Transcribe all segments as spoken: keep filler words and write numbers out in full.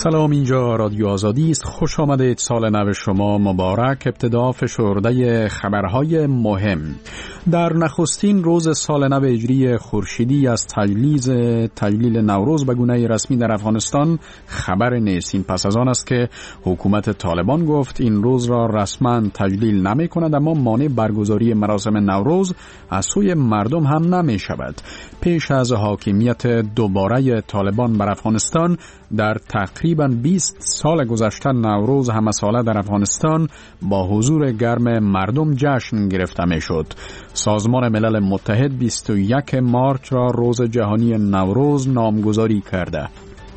سلام، اینجا رادیو آزادی است. خوش آمدید. سال نو شما مبارک. ابتدا فشرده خبرهای مهم. در نخستین روز سال نو هجری خورشیدی از تجلیل تجلیل نوروز به گونه رسمی در افغانستان خبر نیست. این پس از آن است که حکومت طالبان گفت این روز را رسما تجلیل نمی کند، اما مانع برگزاری مراسم نوروز از سوی مردم هم نمی شود. پیش از حاکمیت دوباره طالبان بر افغانستان در تقریباً بیست سال گذشته نوروز همه ساله در افغانستان با حضور گرم مردم جشن گرفته می شد. سازمان ملل متحد بیست و یکم مارچ را روز جهانی نوروز نامگذاری کرده.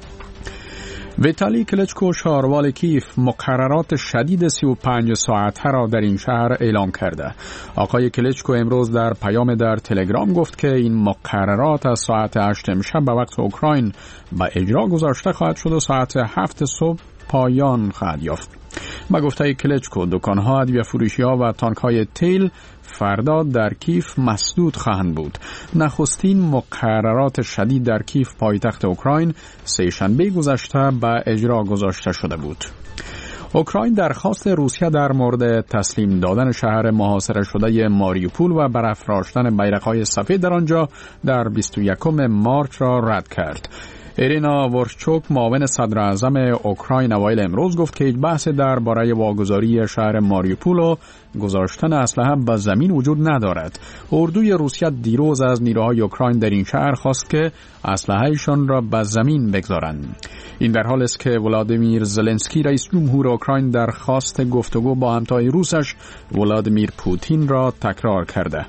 ویتالی کلچکو شاروال کیف مقررات شدید سی و پنج ساعته را در این شهر اعلام کرده. آقای کلچکو امروز در پیام در تلگرام گفت که این مقررات از ساعت هشت امشب به وقت اوکراین به اجرا گذاشته خواهد شد و ساعت هفت صبح پایان خواهد یافت. با گفته کلچکو دکان‌ها، ادویه فروشی‌ها و تانک‌های تیل فردا در کیف مسدود خواهند بود. نخستین مقررات شدید در کیف پایتخت اوکراین سه شنبه گذشته به اجرا گذاشته شده بود. اوکراین درخواست روسیه در مورد تسلیم دادن شهر محاصره شده ماریوپول و برافراشتن بیرق‌های سفید در آنجا در بیست و یکم مارچ را رد کرد. ایرینا ورشچوک معاون صدر اعظم اوکراین اوایل امروز گفت که هیچ بحث درباره واگذاری شهر ماریوپول و گذاشتن اسلحه به زمین وجود ندارد. اردوی روسیه دیروز از نیروهای اوکراین در این شهر خواست که اسلحه‌شان را به زمین بگذارند. این در حالی است که ولادیمیر زلنسکی رئیس جمهور اوکراین درخواست گفتگو با همتای روسش ولادیمیر پوتین را تکرار کرده.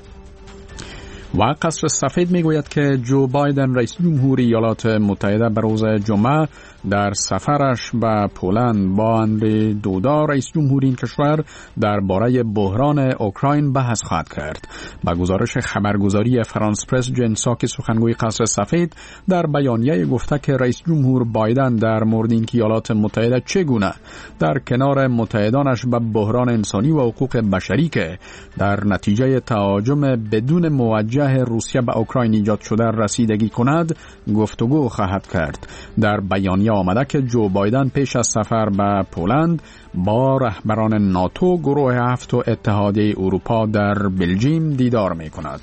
و قصر سفید میگوید که جو بایدن رئیس جمهوری ایالات متحده به روز جمعه در سفرش به پولند با اندری دودا رئیس جمهوری این کشور درباره بحران اوکراین بحث خواهد کرد. با گزارش خبرگزاری فرانس پرس، جن ساکی سخنگوی قصر سفید در بیانیه گفته که رئیس جمهور بایدن در مورد اینکه ایالات متحده چگونه در کنار متحدانش به بحران انسانی و حقوق بشری که در نتیجه تهاجم بدون موجه روسیه به اوکراین ایجاد شده رسیدگی کند گفتگو خواهد کرد. در بیانیه آمده که جو بایدن پیش از سفر به پولند با رهبران ناتو، گروه هفت و اتحادیه اروپا در بلژیم دیدار می کند.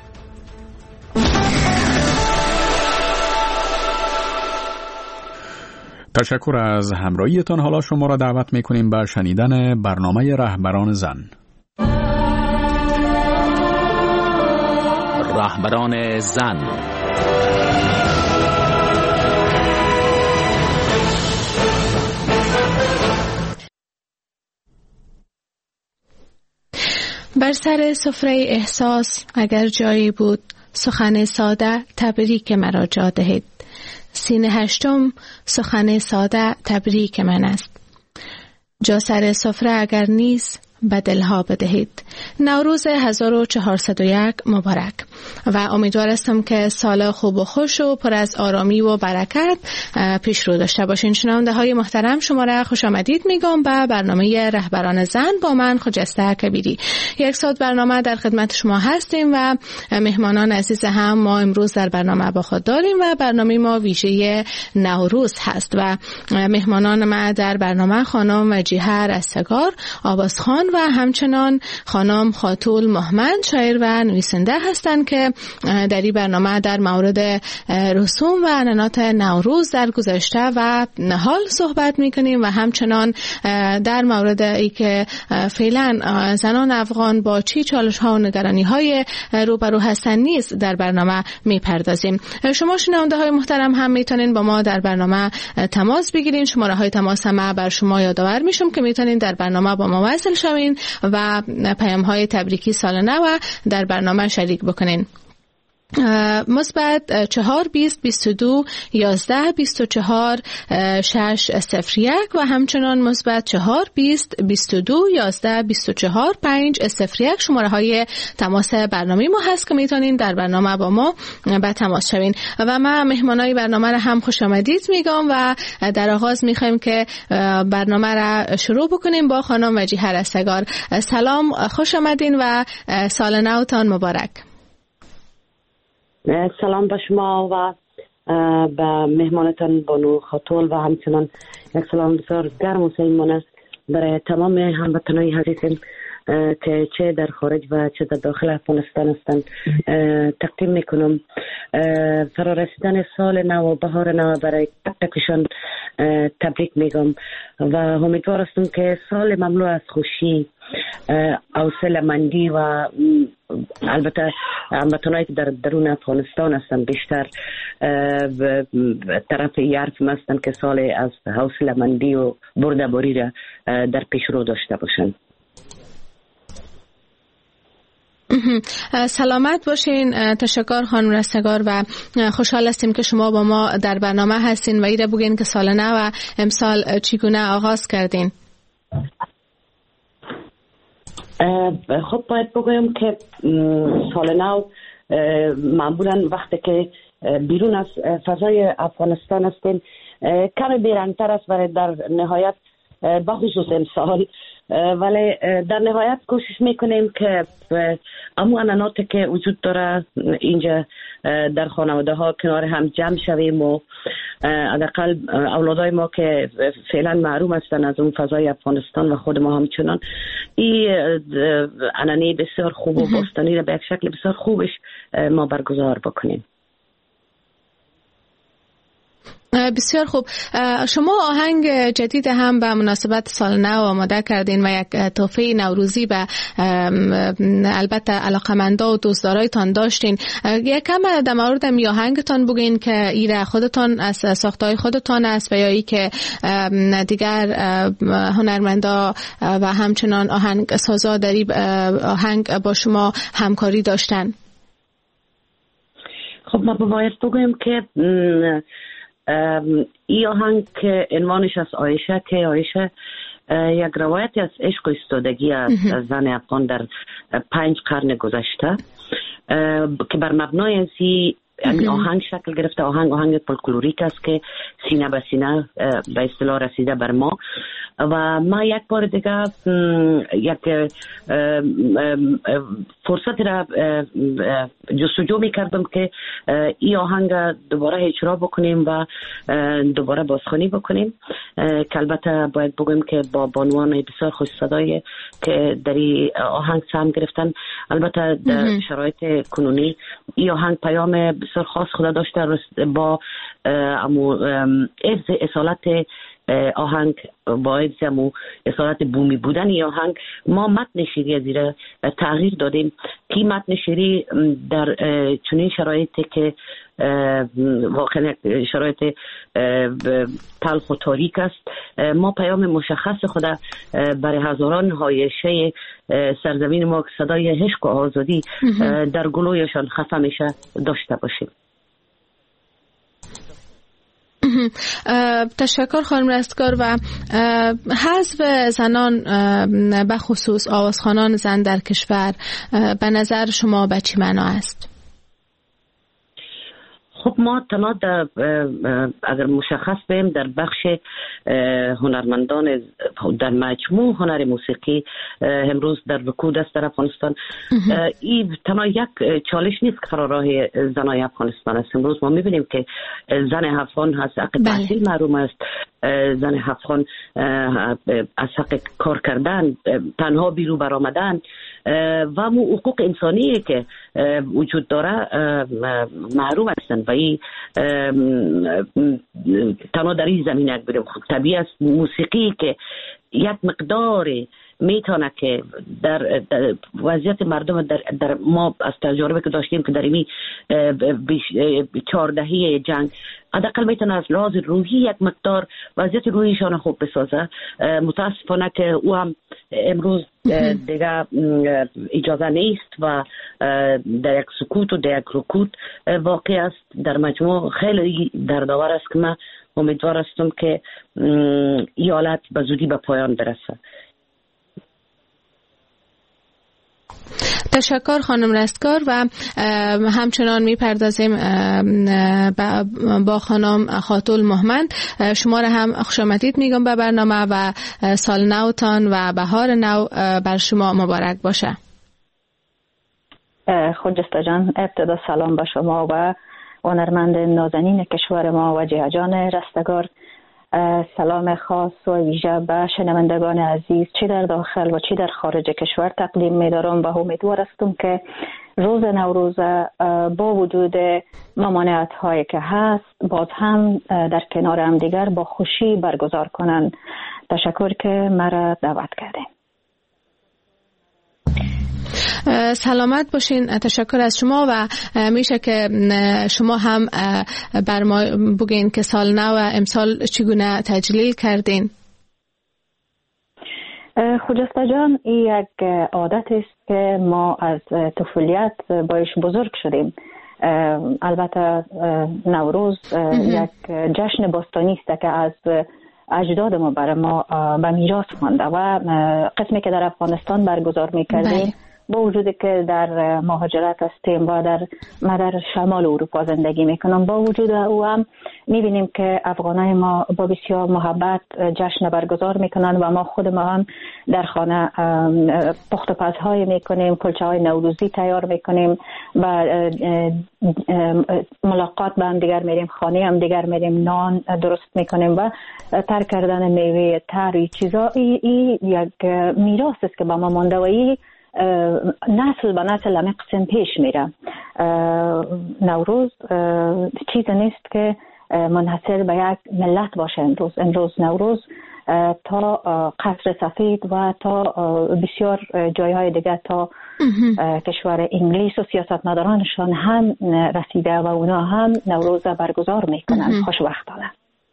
تشکر از همراهیتان. حالا شما را دعوت می کنیم به شنیدن برنامه رهبران زن. رهبران زن. بر سر سفره احساس اگر جایی بود سخن ساده تبریک مرا جا دهید. سینه هشتم سخن ساده تبریک من است. جا سر سفره اگر نیست به دلها بدهید. نوروز هزار و چهارصد و یک مبارک و امیدوار هستم که سال خوب و خوش و پر از آرامی و برکت پیش رو داشته باشین. شنونده های محترم، شما را خوش آمدید میگم به برنامه رهبران زن با من خجسته کبیری. یک ساعت برنامه در خدمت شما هستیم و مهمانان عزیز هم ما امروز در برنامه با خود داریم و برنامه ما ویژه نوروز هست و مهمانان ما در برنامه خانم وجیهه رستگار آوازخوان و همچنان خانم خاتون محمد شاعر و نویسنده هستند که در این برنامه در مورد رسوم و عنعنات نوروز در گذشته و حال صحبت میکنیم و همچنان در مورد ای که فعلا زنان افغان با چی چالش ها و نگرانی های روبرو هستند نیز در برنامه میپردازیم. شما شنونده های محترم هم میتونین با ما در برنامه تماس بگیرین. شماره های تماس ما بر شما یادآور میشم که میتونین در برنامه با ما وصل شوین و پیام های تبریکی سال نو در برنامه شریک بکنین. مثبت چهار بیست بیست و دو یازده بیست و چهار شش صفر یک و همچنان مثبت چهار بیست بیست و دو یازده بیست و چهار پنج صفر یک شماره های تماس برنامه ما هست که میتونین در برنامه با ما به تماس شوین. و ما مهمانای برنامه را هم خوش آمدید میگم و در آغاز میخوایم که برنامه را شروع بکنیم با خانم وجیهه رستگار. سلام، خوش آمدین و سال نوتان مبارک. سلام به شما و به مهمانتان بانو خاتون و همچنان یک سلام بسیار گرم و صمیمانه برای تمام هموطنان عزیزم که چه در خارج و چه در داخل افغانستان هستند تقدیم میکنم. فرارسیدن سال نو و بهار نو برای تکشان تبریک میگم و امیدوار هستم که سال مملو از خوشی، حوصله‌مندی و البته هموطنایی که در درون افغانستان هستند بیشتر طرف یارف هستند که سال از حوصله‌مندی و بردباری را در پیش رو داشته باشند. سلامت باشین. تشکر خانم رستگار و خوشحال هستیم که شما با ما در برنامه هستین و ایره بگین که سال نو و امسال چگونه آغاز کردین. خب باید بگویم که سال نو معمولا وقتی که بیرون از فضای افغانستان هستیم کمی بیرنگتر است ولی در نهایت بخصوص امسال ولی در نهایت کوشش میکنیم که امو عنعناتی که وجود داره اینجا در خانواده ها کنار هم جمع شویم و حداقل اولادای ما که فعلا محروم هستن از اون فضای افغانستان و خود ما همچنان این عنعنه بسیار خوب و باستانی را به یک شکل بسیار خوبش ما برگزار بکنیم. بسیار خوب. شما آهنگ جدید هم به مناسبت سال نو آماده کردین و یک تحفه نوروزی به البته علاقمندا و دوستدارایتان داشتین. یک کم در مورد می آهنگتان بگین که ایره خودتان از ساختای خودتان است و یا ای که دیگر هنرمندا و همچنان آهنگ سازا در آهنگ با شما همکاری داشتن. خب ما باید بگویم که این آهنگ که عنوانش از عایشه که عایشه یک روایتی از عشق و ایستادگی است از زن افغان در پنج قرن گذشته که بر مبنای ازی این آهنگ شکل گرفته. آهنگ آهنگ فولکلوریک است که سینه به سینه به اصطلاح رسیده بر ما و ما یک بار دیگه یک فرصت را جستجو می کردم که این آهنگ دوباره اجرا بکنیم و دوباره بازخوانی بکنیم که البته باید بگویم که با بانوان بسیار خوش صدای که در این آهنگ سهم گرفتن. البته در شرایط کنونی این آهنگ پیام بسیار خاص خدا داشته با حفظ اصالت آهنگ، با حفظ اصالت بومی بودن یا آهنگ ما متن شعری از ایره تغییر دادیم که متن شعری در چنین شرایطی که واقعا شرایط تلخ و تاریک است ما پیام مشخص خدا برای هزاران هایشه سرزمین ما که صدای عشق و آزادی در گلویشان خفه میشه داشته باشیم. تشکر خانم رستگار. و حذف زنان به خصوص آوازخوانان زن در کشور به نظر شما به چه معنا است؟ خب ما تنها در اگر مشخص بیم در بخش هنرمندان در مجموع هنر موسیقی امروز در رکود است در افغانستان. این تنها یک چالش نیست که فراراه زنای افغانستان است. امروز ما میبینیم که زن افغان از حق تحصیل محروم است، زن افغان از حق کار کردن، تنها بیرون برآمدن و مو حقوق انسانی که وجود داره محروم هستند و این تنها در این زمینه بریم. خب طبیعی است موسیقی که یک مقدار میتونه که در, در وضعیت مردم در, در ما از تجربه که داشتیم که در این چهاردهی جنگ حداقل میتونه از لحاظ روحی یک مقدار وضعیت روحیشان خوب بسازه. متاسفانه که او هم امروز دیگه اجازه نیست و در یک سکوت و در یک رکود واقع است. در مجموع خیلی دردآور است که من امیدوار هستم که این حالت به زودی به پایان برسه. تشکر خانم رستگار. و همچنان میپردازیم با خانم خاتون محمد. شما را هم خوش آمدید میگم به برنامه و سال نوتان و بهار نو بر شما مبارک باشه. خجسته جان، ابتدا سلام به شما و هنرمند نازنین کشور ما و جهان جان رستگار. سلام خاص و ویژه به شنوندگان عزیز چه در داخل و چه در خارج کشور تقدیم می‌دارم و امیدوار هستم که روز نوروز با وجود ممانعت‌هایی که هست باز هم در کنار هم دیگر با خوشی برگزار کنند. تشکر که مرا دعوت کردین. سلامت باشین. تشکر از شما و میشه که شما هم بر ما بگین که سال نو امسال چگونه تجلیل کردین؟ خجسته جان، این یک عادت است که ما از طفولیت باش بزرگ شدیم. البته نوروز یک جشن باستانی است که از اجداد ما برای ما به میراث مانده و قسمی که در افغانستان برگزار میکردیم با وجودی که در مهاجرت هستیم و در ما در شمال اروپا زندگی میکنم، با وجود او هم میبینیم که افغانای ما با بسیار محبت جشن برگزار میکنن و ما خود ما هم در خانه پخت و پزهای میکنیم، کلچه های نوروزی تیار میکنیم و ملاقات با هم دیگر میریم، خانه هم دیگر میریم، نان درست میکنیم و تر کردن میوه تر چیزا. ای, ای یک میراث است که با ما مانده و ای نسل به نسل همه قسم پیش میره. نوروز چیز نیست که منحصر به یک ملت باشه. امروز امروز نوروز تا قصر سفید و تا بسیار جایهای دیگه تا کشور انگلیس و سیاستمدارانشان هم رسیده و اونا هم نوروز برگزار میکنن خوشبختانه.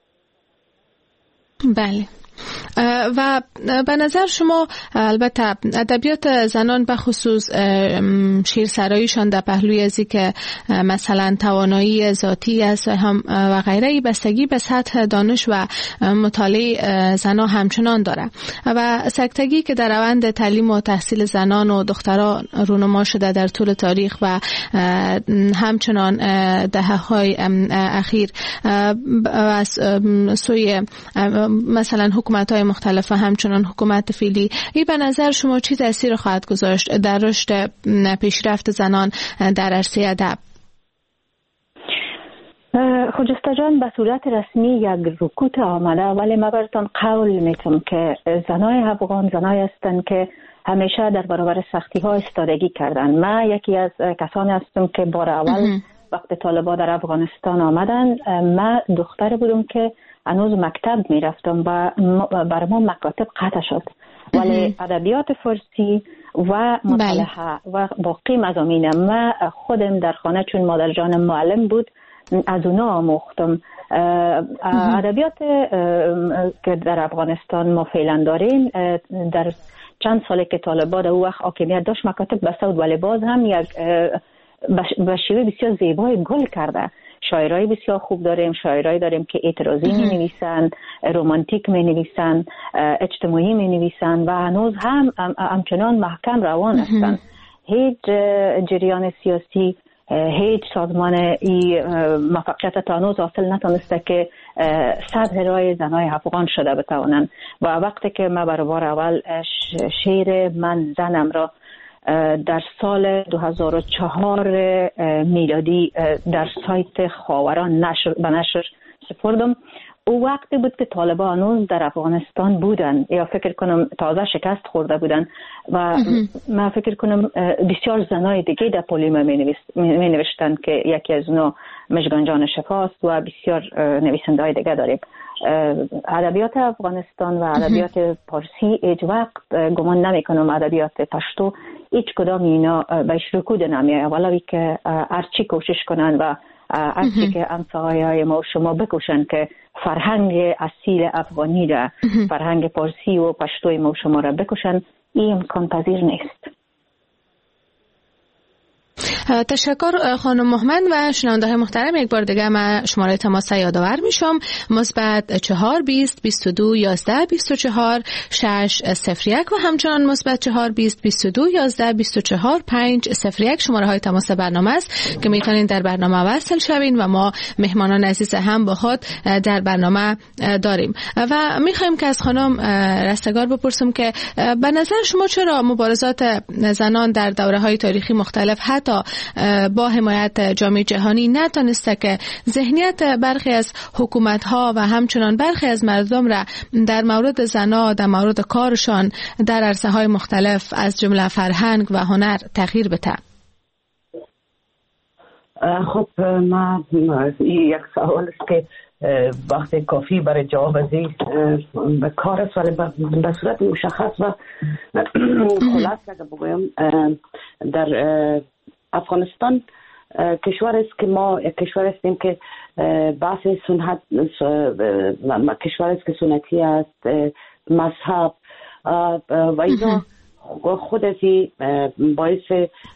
بله. و به نظر شما البته ادبیات زنان به خصوص شیرسراییشان در پهلوی ازی که مثلا توانایی ذاتی است هم و غیره بستگی به سطح دانش و مطالعه زنان همچنان داره و سکتگی که در روند تعلیم و تحصیل زنان و دختران رونما شده در طول تاریخ و همچنان دهه‌های اخیر از سوی مثلا حکومت‌های مختلف و همچنان حکومت فعلی، این به نظر شما چی تأثیر خواهد گذاشت در رشد پیشرفت زنان در عرصه ادب؟ خجسته جان، به صورت رسمی یک رکود آمده، ولی من براتون قول میتونم که زنای افغان زنای هستند که همیشه در برابر سختی ها ایستادگی کردن. من یکی از کسانی هستم که بار اول وقت طالبان در افغانستان آمدن، من دختر بودم که هنوز مکتب میرفتم و برای ما مکاتب قطع شد، ولی ادبیات فارسی و مطالعه و باقی مضامین من خودم در خانه چون مادر جانم معلم بود از اونا آموختم. ادبیات که در افغانستان ما فعلا داریم در چند ساله که طالبان او وقت حاکمیت داشت مکاتب بسته بود، ولی باز هم یک به شیوه بسیار زیبای گل کرده. شاعرای بسیار خوب داریم، شاعرای داریم که اعتراضی می نویسن، رومانتیک می نویسن، اجتماعی می نویسن و هنوز هم همچنان محکم روان هستند. هیچ جریان سیاسی، هیچ سازمان ای موفقیت تا هنوز حاصل نتونسته که سطح رای زنای افغان شده بتوانند. و وقتی که من برای بار اول شعر من زنم را در سال دو هزار و چهار میلادی در سایت خاوران نشر به نشر سپردم، او وقتی بود که طالبان هنوز در افغانستان بودن یا فکر کنم تازه شکست خورده بودن و من فکر کنم بسیار زنای دیگه در پولیما می نوشتن که یکی از اونا مژگان جان شفاست و بسیار نویسنده های دیگه داریم. ادبیات افغانستان و ادبیات پارسی هیچ وقت گمان نمی کنم ادبیات پشتو هیچ کدام اینا بهش رکود نمیه، ولوی که هرچی کوشش کنن و هرچی که همسایه‌های ما و شما بکوشن که فرهنگ اصیل افغانی را، فرهنگ پارسی و پشتوی ما و شما را بکوشن، این امکان پذیر نیست. تشکر خانم محمد و شنونده های محترم. یک بار دیگه من شماره تماس یادآور میشم: مثبت چهار بیست بیست و دو یازده بیست و چهار شش صفر یک و همچنان مثبت چهار بیست بیست و دو یازده بیست و چهار پنج صفر یک شماره های تماس برنامه است که میتونید در برنامه وصل شوین و ما مهمانان عزیز هم با خود در برنامه داریم. و میخوایم که از خانم رستگار بپرسم که به نظر شما چرا مبارزات زنان در دوره های تاریخی مختلف حتی با حمایت جامعه جهانی نتونسته که ذهنیت برخی از حکومت ها و همچنان برخی از مردم را در مورد زنها در مورد کارشان در عرصه های مختلف از جمله فرهنگ و هنر تغییر بده؟ خب ما یک سوال است که وقت کافی برای جواب از این به کار است، ولی به صورت مشخص و خلاصه که بگویم در افغانستان کشور است که ما یک کشور هستیم که بحث سنت کشور است که سنتی است، مذهب و اینا خود ازی باعث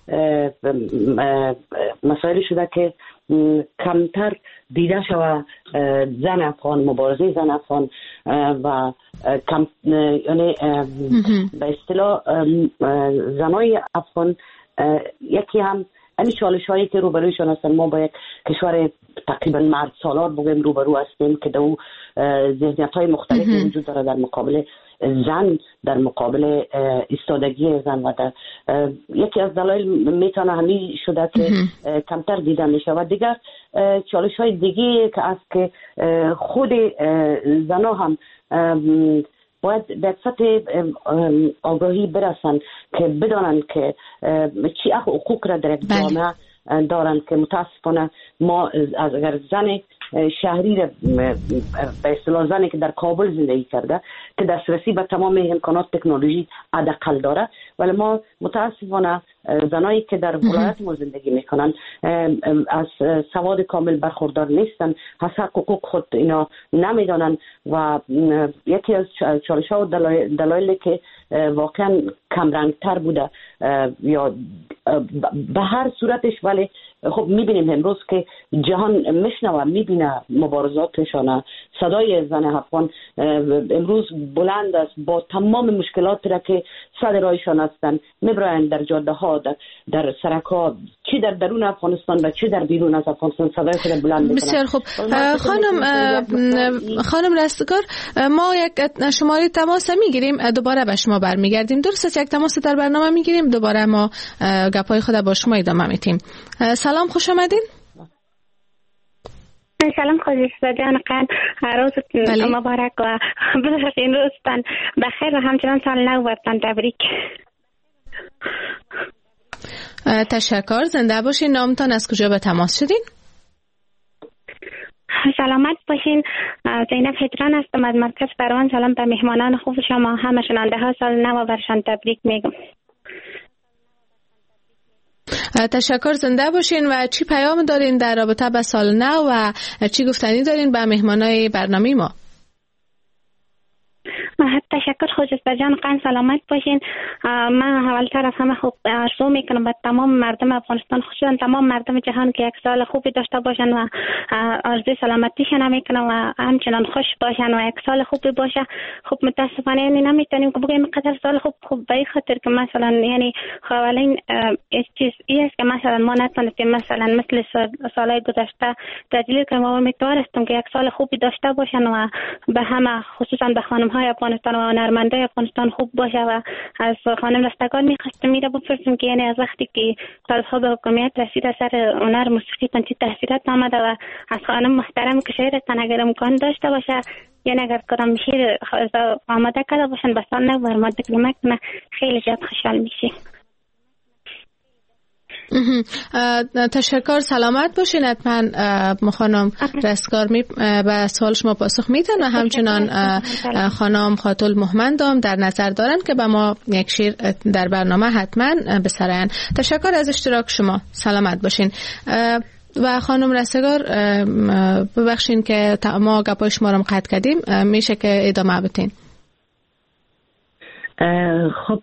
مسائل شده که کمتر دیده شوه زن افغان، مبارزه زن افغان و کم یعنی به اصطلاح زنای افغان یکی هم این چالش هایی که روبرویشان هستن. ما با یک کشور تقریبا مرد سالار بگیم روبرو هستیم که دو ذهنیت های مختلفی وجود داره در مقابل زن، در مقابل ایستادگی زن و در یکی از دلایل میتونه همین شده که کمتر دیده میشه. و دیگر چالش های دیگه که از که خود زنها هم باید به سطح آگاهی برسن که بدانن که چی حقوق را در جامعه دارن که متاسفانه ما از اگر زن شهری را به اصطلاح زنی که در کابل زندگی کرده که دسترسی به تمام امکانات تکنولوژی حداقل داره، ولی ما متاسفانه زنایی که در ولایت ما زندگی میکنن از سواد کامل برخوردار نیستن، از حقوق خود اینا نمیدانن و یکی از چالش ها و دلایلی که واقعا کمرنگتر بوده یا به هر صورتش، ولی خب میبینیم امروز که جهان میشنوه میبینه مبارزاتشان، صدای زن افغان امروز بلند است با تمام مشکلات را که صدر رایشان هستند میبرند در جاده ها، در, در سرک ها، چی در درون افغانستان و چی در بیرون از افغانستان صدایشان بلند میکنند. بسیار خوب خانم خانم رستگار، ما یک شماره تماس میگیریم، دوباره به شما برمیگردیم. درست است، یک تماس در برنامه میگیریم، دوباره ما گپای خود با شما ادامه میدیم. سلام، خوش آمدین. سلام خواهش جان قن روزتون مبارک و بخیر روزتان بخیر و همچنان سال نو برتان تبریک. تشکر، زنده باشین. نامتان، از کجا به تماس شدین؟ سلامت باشین. زینب هجران هستم از مرکز بروان. سلام به مهمانان خوب شما همه، شنونده ها سال نو برشان تبریک میگم. تشکر، زنده باشین. و چی پیام دارین در رابطه با سال نو و چی گفتنی دارین به مهمانای برنامه ما؟ تشکر خوشست جان قن، سلامت باشین. من اولتر از همه خوب آرزو میکنم به تمام مردم افغانستان، خصوصا تمام مردم جهان که یک سال خوبی داشته باشن و آرزوی سلامتیشون میکنم و همچنان خوش باشن و یک سال خوبی باشه. خب متاسفانه یعنی نمیتونیم که بگیم قدر سال خوب خوب به خاطر که مثلا یعنی اولین چیز این است که مثلا ما نتونستیم مثلا مثل سالهای گذشته تجلیل کنیم و امیدوارستم که یک سال خوبی داشته باشن و به همه خصوصا به خانم های افغانستان و هنرمندای افغانستان خوب باشه. و از خانم رستگار میخواستم میره بپرسم که یعنی از وقتی که طالب‌ها به حکومت رسید سر هنر موسیقی چه تاثیرات آمده و از خانم محترم که شعرتان اگر امکان داشته باشه یعنی اگر کدام شعر آماده کرده باشن به سال نو بر ما تقدیم کنه خیلی زیاد خوشحال میشیم. تشکر، سلامت باشین. حتما خانم رستگار می به سوال شما پاسخ میدن و همچنان خانم خاتل محمدم در نظر دارن که به ما یک شیر در برنامه حتما بسرن. تشکر از اشتراک شما، سلامت باشین. و خانم رستگار ببخشین که ما گپای شما رو قطع کردیم، میشه که ادامه بدین؟ خب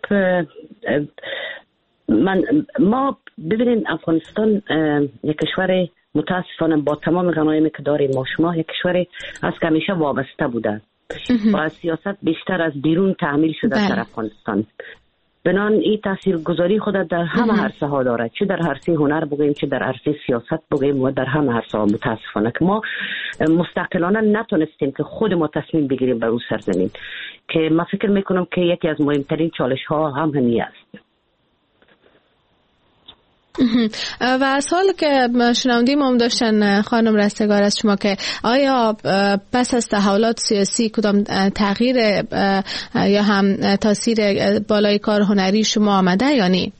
من ما ببینید افغانستان یک کشور متاسفانه با تمام غنایمی که داریم ما شما یک کشور از که همیشه وابسته بوده و از سیاست بیشتر از بیرون تحمیل شده در افغانستان. بنان این تاثیرگذاری خود در همه عرصه ها داره، چه در عرصه هنر بگیم چه در عرصه سیاست بگیم و در همه عرصه ها. متاسفانه که ما مستقلانه نتونستیم که خود ما تصمیم بگیریم بر اون سرزمین که من فکر میکنم که یکی از مهمترین چالش ها هم همین است. و سوال که شنوندیم هم داشتن خانم رستگار از شما که آیا پس از تحولات سیاسی کدام تغییر یا هم تاثیر بالای کار هنری شما آمده یا نی؟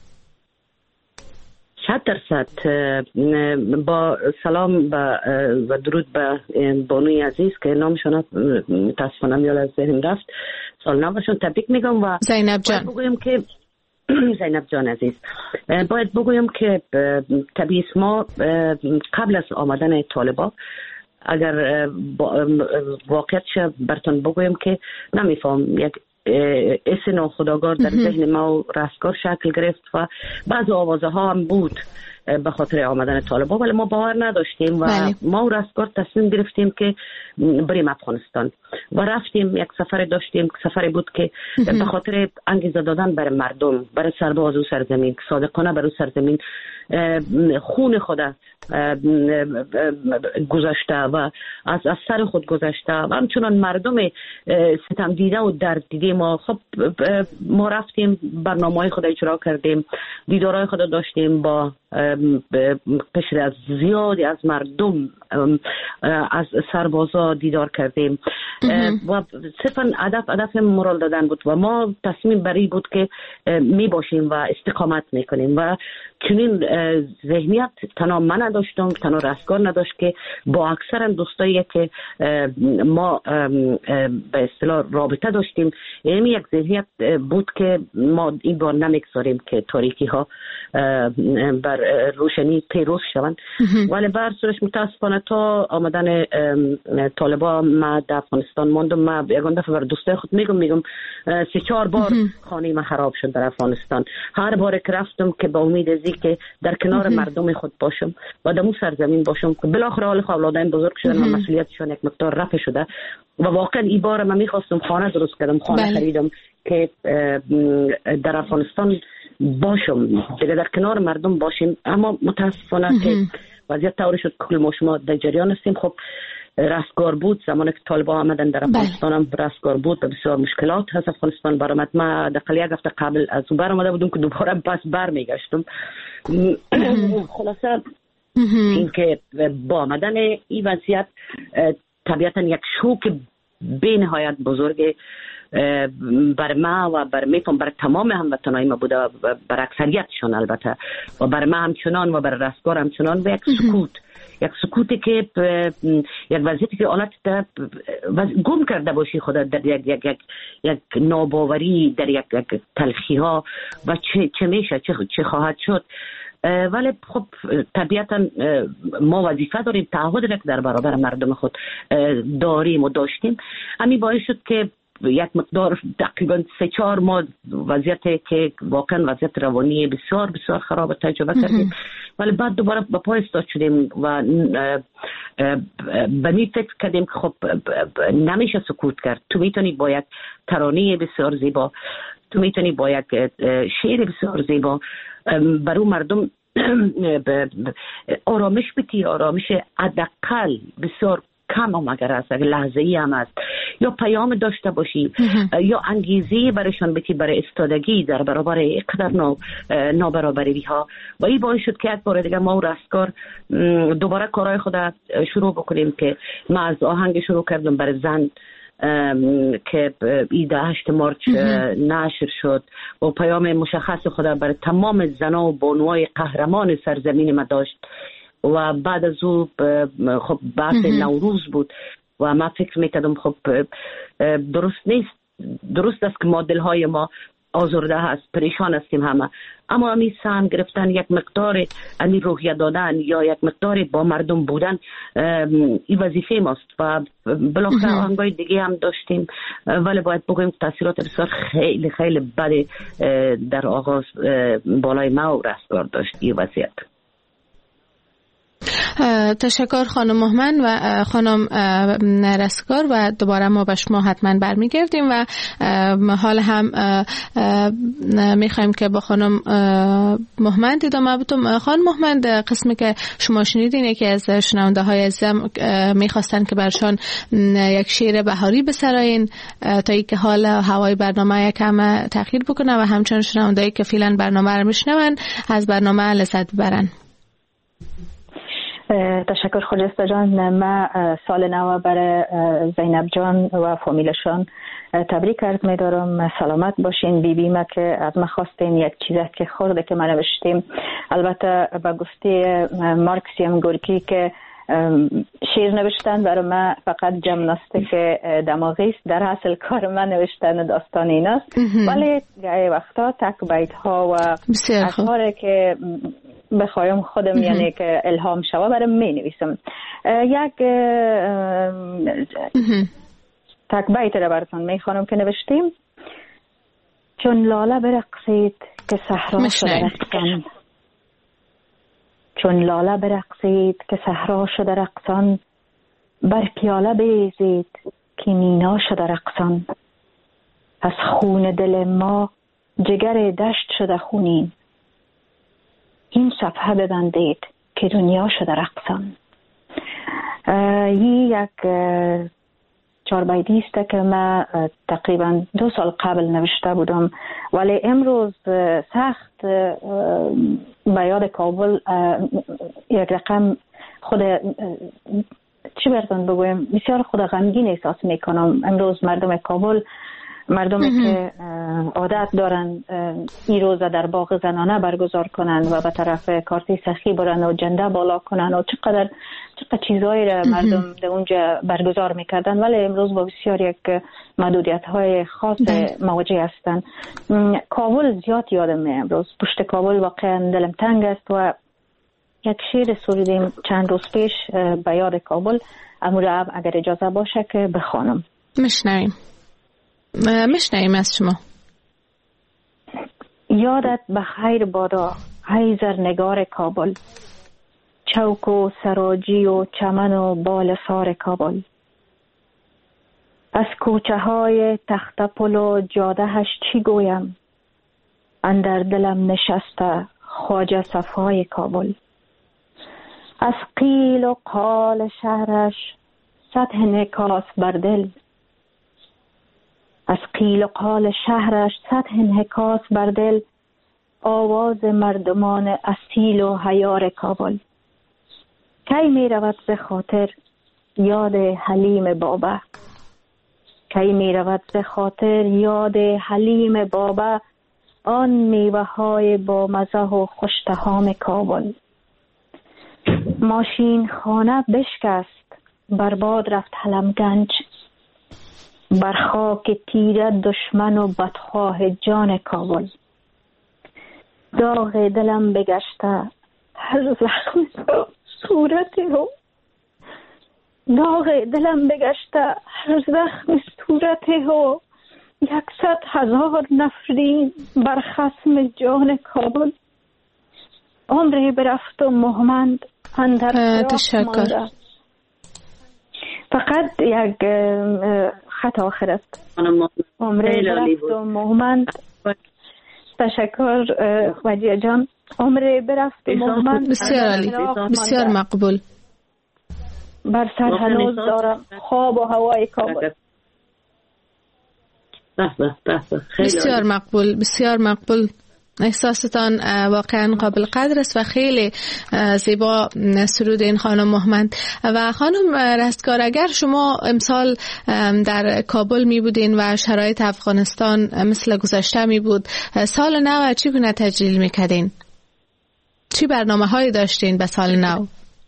صد درصد. با سلام و درود به بانوی عزیز که نامشون متاسفانه میاد از ذهنم رفت، سال نوشون تبریک میگم. و زینب جان بگویم که زینب جان عزیز، باید بگویم که طبیعی ما قبل از آمدن طالبا، اگر واقعیتش براتون بگویم که نمیفهم، یک اسم ناخودآگاه در ذهن ما و رستگار شکل گرفت و بعض آوازه ها هم بود به خاطر آمدن طالبا، ولی ما باور نداشتیم و بله. ما و رستگار تصمیم گرفتیم که بریم افغانستان و رفتیم. یک سفر داشتیم، سفری بود که به خاطر انگیزه دادن برای مردم، برای سرباز و سرزمین، صادقانه برای سرزمین خون خود گذاشته و از از سر خود گذاشته و همچنان مردم ستم دیده و درد دیده ما. خب ما رفتیم، برنامه‌های خود اجرا کردیم، دیدارهای خود داشتیم، با قشر از زیادی از مردم، از سربازا دیدار کردیم و صرفا هدف هدف مورال دادن بود و ما تصمیم بری بود که می باشیم و استقامت میکنیم و چنین ذهنیت تنها من نداشتم، تنها رستگار نداشت که با اکثر دوستایی که ما به اصطلاح رابطه داشتیم، یعنی یک ذهنیت بود که ما این بار نمیگذاریم که تاریکی ها بر روشنی پیروز شوند. ولی بر صورتش متاسفانه تا آمدن طالبا ما در افغانستان ماندم. ما یگان دفعه بر دوستای خود میگم میگم سه چهار بار خانه ما خراب شد در افغانستان. هر بار که رفتم که با امید ازی که در کنار مردم خود باشم و در اون سرزمین باشم که بالاخره حال اولادایم بزرگ شدن و مسئولیتشون یک مقدار رفع شده و واقعا این بار من میخواستم خانه درست کردم، خانه بله. خریدم که در افغانستان باشم، دیگه در کنار مردم باشیم. اما متاسفانه که وضعیت طوری شد که ما شما در جریان هستیم. خب رستگار بود زمانی که طالبان آمدن در افغانستان هم رستگار بود و بسیار مشکلات از افغانستان برآمد. ما دقیقاً یک هفته قبل از اون برآمده بودم که دوباره پس برمیگشتم. خلاصه اینکه با آمدن این وضعیت طبیعتاً یک شوک به نهایت بزرگ بر ما و بر میفهم بر تمام هموطنای ما بوده، بر اکثریتشون البته، و بر ما همچنان و بر رستگار همچنان، و یک سکوت یک سکوتی که یک وضعیتی که آنت گم کرده باشی خود در یک یک یک یک ناباوری، در یک یک تلخی ها و چه چه میشه، چه چه خواهد شد. ولی خب طبیعتا ما وظیفه داریم، تعهد در برابر مردم خود داریم و داشتیم. همین باعث شد که یک مقدار تقریبا سه چهار ماه وضعیتی که واقعا وضعیت روانی بسیار بسیار خراب تجربه کردیم، ولی بعد دوباره به پای استاد شدیم و به می فکر کردیم که خب نمیشه سکوت کرد. تو میتونی با یک ترانه بسیار زیبا، تو میتونی با یک شعر بسیار زیبا برای مردم آرامش بتی، آرامش حداقل بسیار کم هم اگر هست، اگر لحظه ای هم هست، یا پیام داشته باشی یا انگیزه برشان بتی برای استادگی در برابر اقدر نابرابری ها. و این باعث شد که یک بار دیگه ما و رستگار دوباره کارهای خود شروع بکنیم که ما از آهنگ شروع کردم برای زن که ایده هشت مارچ نشر شد و پیام مشخص خود برای تمام زنان و بانوهای قهرمان سرزمین ما داشت. و بعد از او خب بحث نوروز بود و ما فکر میکردم خب درست نیست، درست است که ما دلهای ما آزرده هست، پریشان هستیم همه، اما همی سهم گرفتن یک مقدار همی روحیه دادن یا یک مقدار با مردم بودن این وظیفه ماست. و بالاخره آهنگای دیگه هم داشتیم، ولی باید بگویم تاثیرات بسیار خیلی خیلی بد در آغاز بالای ما و رستگار داشت این وضعیت. تشکر خانم مهمن و خانم رستگار و دوباره ما به شما حتما برمیگردیم و حال هم میخوایم که با خانم مهمن دیدم بتون. خانم مهمن قسمی که شما شنیدین یکی از شنونده های عزیزم میخواستن که برشان یک شعر بهاری بسراین تا ای که حال هوای برنامه یکم تغییر بکنه و همچنان شنوندهایی که فعلا برنامه رو میشنون از برنامه لذت ببرن. تشکر خجسته جان. ما سال نو برای زینب جان و فامیلشان تبریک عرض می دارم. سلامت باشین. بی بی ما که از ما خواستین یک چیزی که خورده که ما نوشتیم، البته با گفته مارکسیم گورکی که شعر نوشتن برای من فقط جمناستیک دماغی است، در اصل کار من نوشتن داستان این است، ولی گاهی وقتا تک بیت ها و اشعاری که بخوایم خودم یعنی که الهام شوه برای می نویسم. یک تک بیت را براتون می خوانم که نوشتیم: چون لاله برقصید که صحرا شده رقصان، چون لاله برقصید که صحرا شده رقصان، بر پیاله بیزید که مینا شده رقصان، از خون دل ما جگر دشت شده خونین، این صفحه ببندید که دنیا شده رقصان. این یک چهار بیتی است که من تقریبا دو سال قبل نوشته بودم، ولی امروز سخت به یاد کابل یک رقم خود چی براتون بگویم بسیار خود غمگین احساس میکنم. امروز مردم کابل، مردمی که عادت دارن این روزه در باغ زنانه برگزار کنن و به طرف کارتی سخی برن و جنده بالا کنن و چقدر چقدر چیزایی را مردم در اونجا برگزار میکردن، ولی امروز با بسیار یک محدودیت های خاص مواجه هستن. کابل زیاد یادم میاد امروز. پشت کابل واقعا دلم تنگ است و یک شعر سرودیم چند روز پیش به یاد کابل، امروز اگر اجازه باشه که بخوانم. مشنویم مشنویم از شما. یادت بخیر بادا ای زرنگار کابل، چوک و سراجی و چمن و بال سار کابل، از کوچه های تخت پل و جادهش چی گویم، اندر دلم نشسته خواجه صفای کابل، از قیل و قال شهرش سطح نکاس بر دل، از قیل و قال شهرش سطح انحکاس بر دل، آواز مردمان اصیل و حیار کابل، کی می رود ز خاطر یاد حلیم بابا، کی می رود ز خاطر یاد حلیم بابا، آن میوه های با مزه و خوشتهام کابل، ماشین خانه بشکست برباد رفت حلم گنج، بر خاک تیره دشمن و بدخواه جان کابل، داغ دلم بگشته هر زخم صورت رو، داغ دلم بگشته هر زخم صورت رو، یکصد هزار نفرین بر خصم جان کابل، عمری برفت و مهمند اندر فراق مانده. فقط یک خط آخر است. عمری برفت و مهمند. تشکر وجیه جان. عمری برفت و مهمند. بسیار عالی، بسیار مقبول. بر سر هنوز دارم خواب و هوای کابل. بسیار مقبول، بسیار مقبول. احساستان واقعا قابل قدر است و خیلی زیبا سرود این خانم مهمند. و خانم رستگار، اگر شما امسال در کابل می بودین و شرایط افغانستان مثل گذشته می بود، سال نو چگونه تجلیل می کردین؟ چی برنامه هایی داشتین به سال نو؟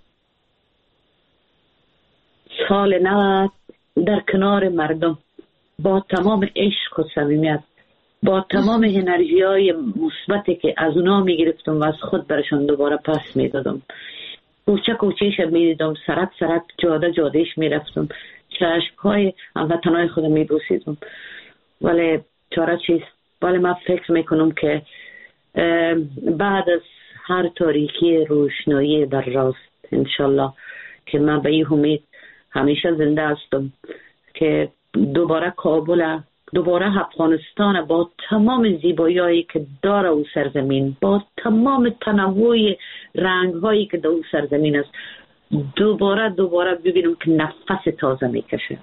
سال نو در کنار مردم با تمام عشق و صمیمیت، با تمام انرژی های مثبتی که از اونا می گرفتم و از خود برشان دوباره پس می دادم. کوچه کوچهش می دیدم، سرک سرک جاده جادهش می رفتم، چشم های هموطنای خودم می بوسیدم. ولی چاره چیست؟ ولی من فکر می کنم که بعد از هر تاریکی روشنایی در راست انشالله که من به این امید همیشه زنده هستم که دوباره کابل، دوباره افغانستان با تمام زیبایی‌هایی که داره او سرزمین، با تمام تنوع رنگ‌هایی که در او سرزمین است، دوباره دوباره ببینم که نفس تازه میکشه.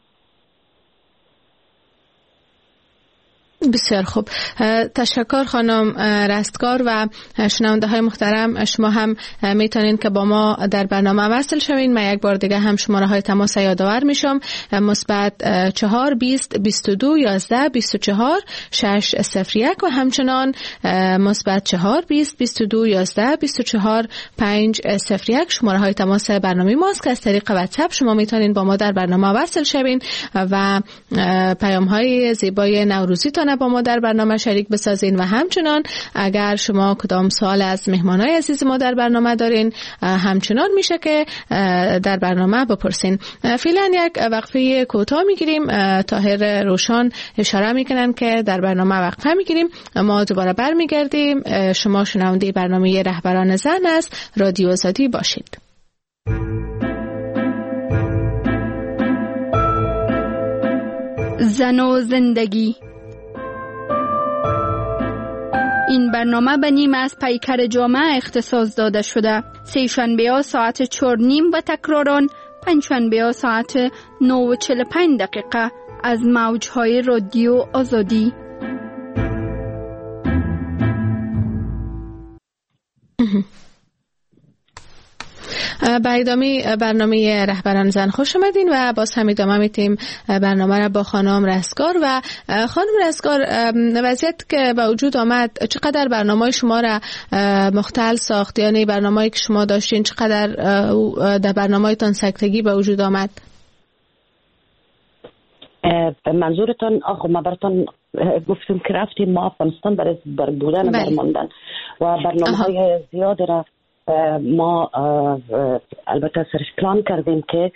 بسیار خوب، تشکر خانم رستگار. و شنونده های محترم، شما هم میتونین که با ما در برنامه وصل شوین. من یک بار دیگه هم شماره های تماس یادآور میشم: مثبت چهار بیست بیست و دو یازده بیست و چهار شش صفر یک و همچنان مثبت چهار بیست بیست و دو یازده بیست و چهار پنج صفر یک شماره های تماس برنامه ماست که از طریق واتساپ شما میتونین با ما در برنامه وصل شوین و پیام های زیبای نوروزی تان با ما در برنامه شریک بسازین. و همچنان اگر شما کدام سوال از مهمانای عزیز ما در برنامه دارین، همچنان میشه که در برنامه بپرسین. فعلا یک وقفه کوتاه میگیریم. طاهر روشان اشاره میکنن که در برنامه وقفه میگیریم، ما دوباره برمیگردیم. شما شنونده برنامه رهبران زن است رادیو آزادی باشید. زن و زندگی. این برنامه به نیم از پیکر جامعه اختصاص داده شده. سه شنبه ها ساعت چهار نیم و تکراران پنج شنبه ها ساعت نه و چهل و پنج دقیقه از موجهای رادیو آزادی. به ادامه برنامه رهبران زن خوش آمدین و باز هم ادامه میتیم برنامه را با خانم رستگار. و خانم رستگار، وضعیت که به وجود آمد چقدر برنامه شما را مختل ساخت؟ یعنی برنامه‌ای که شما داشتین چقدر در برنامه‌تان سکتگی به وجود آمد؟ منظورتان آخه ما براتون گفتم که رفتیم ما افغانستان برای بر بودن برماندن و برنامه‌های زیاد را ما البته سرش پلان کردیم که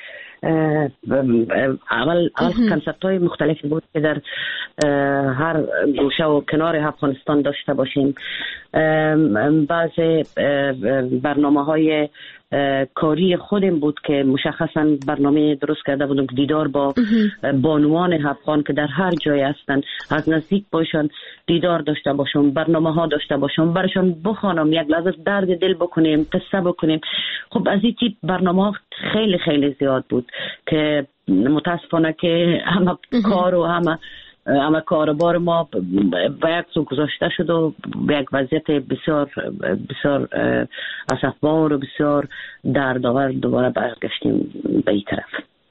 اول کنسپت های مختلفی بود که در هر گوشه و کنار افغانستان داشته باشیم. بعض برنامه های کاری خودم بود که مشخصا برنامه درست کرده بودم که دیدار با بانوان افغان که در هر جای هستن از نزدیک باشن، دیدار داشته باشم، برنامه ها داشته باشم، برشان بخوانم، یک لحظه درد دل بکنیم، قصه بکنیم. خب از این تیپ برنامه ها خیلی خیلی زیاد بود که متاسفانه که همه کار و همه اما کاربار ما به یک سو گذاشته شد و به یک وضعیت بسیار بسیار اسفبار و بسیار دردآور دوباره برگشتیم به این طرف.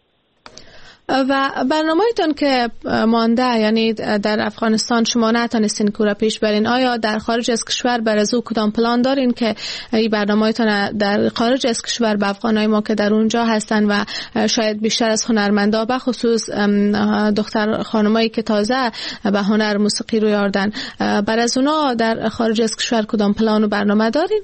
و برنامه‌تون که مانده، یعنی در افغانستان شما نتونستین کورا پیش برین، آیا در خارج از کشور برای کدام پلان دارین که این برنامه‌تون در خارج از کشور به افغانای ما که در اونجا هستن و شاید بیشتر از هنرمندا به خصوص دختر خانمایی که تازه به هنر موسیقی روی آوردن، برای از اونا در خارج از کشور کدام پلان و برنامه دارین؟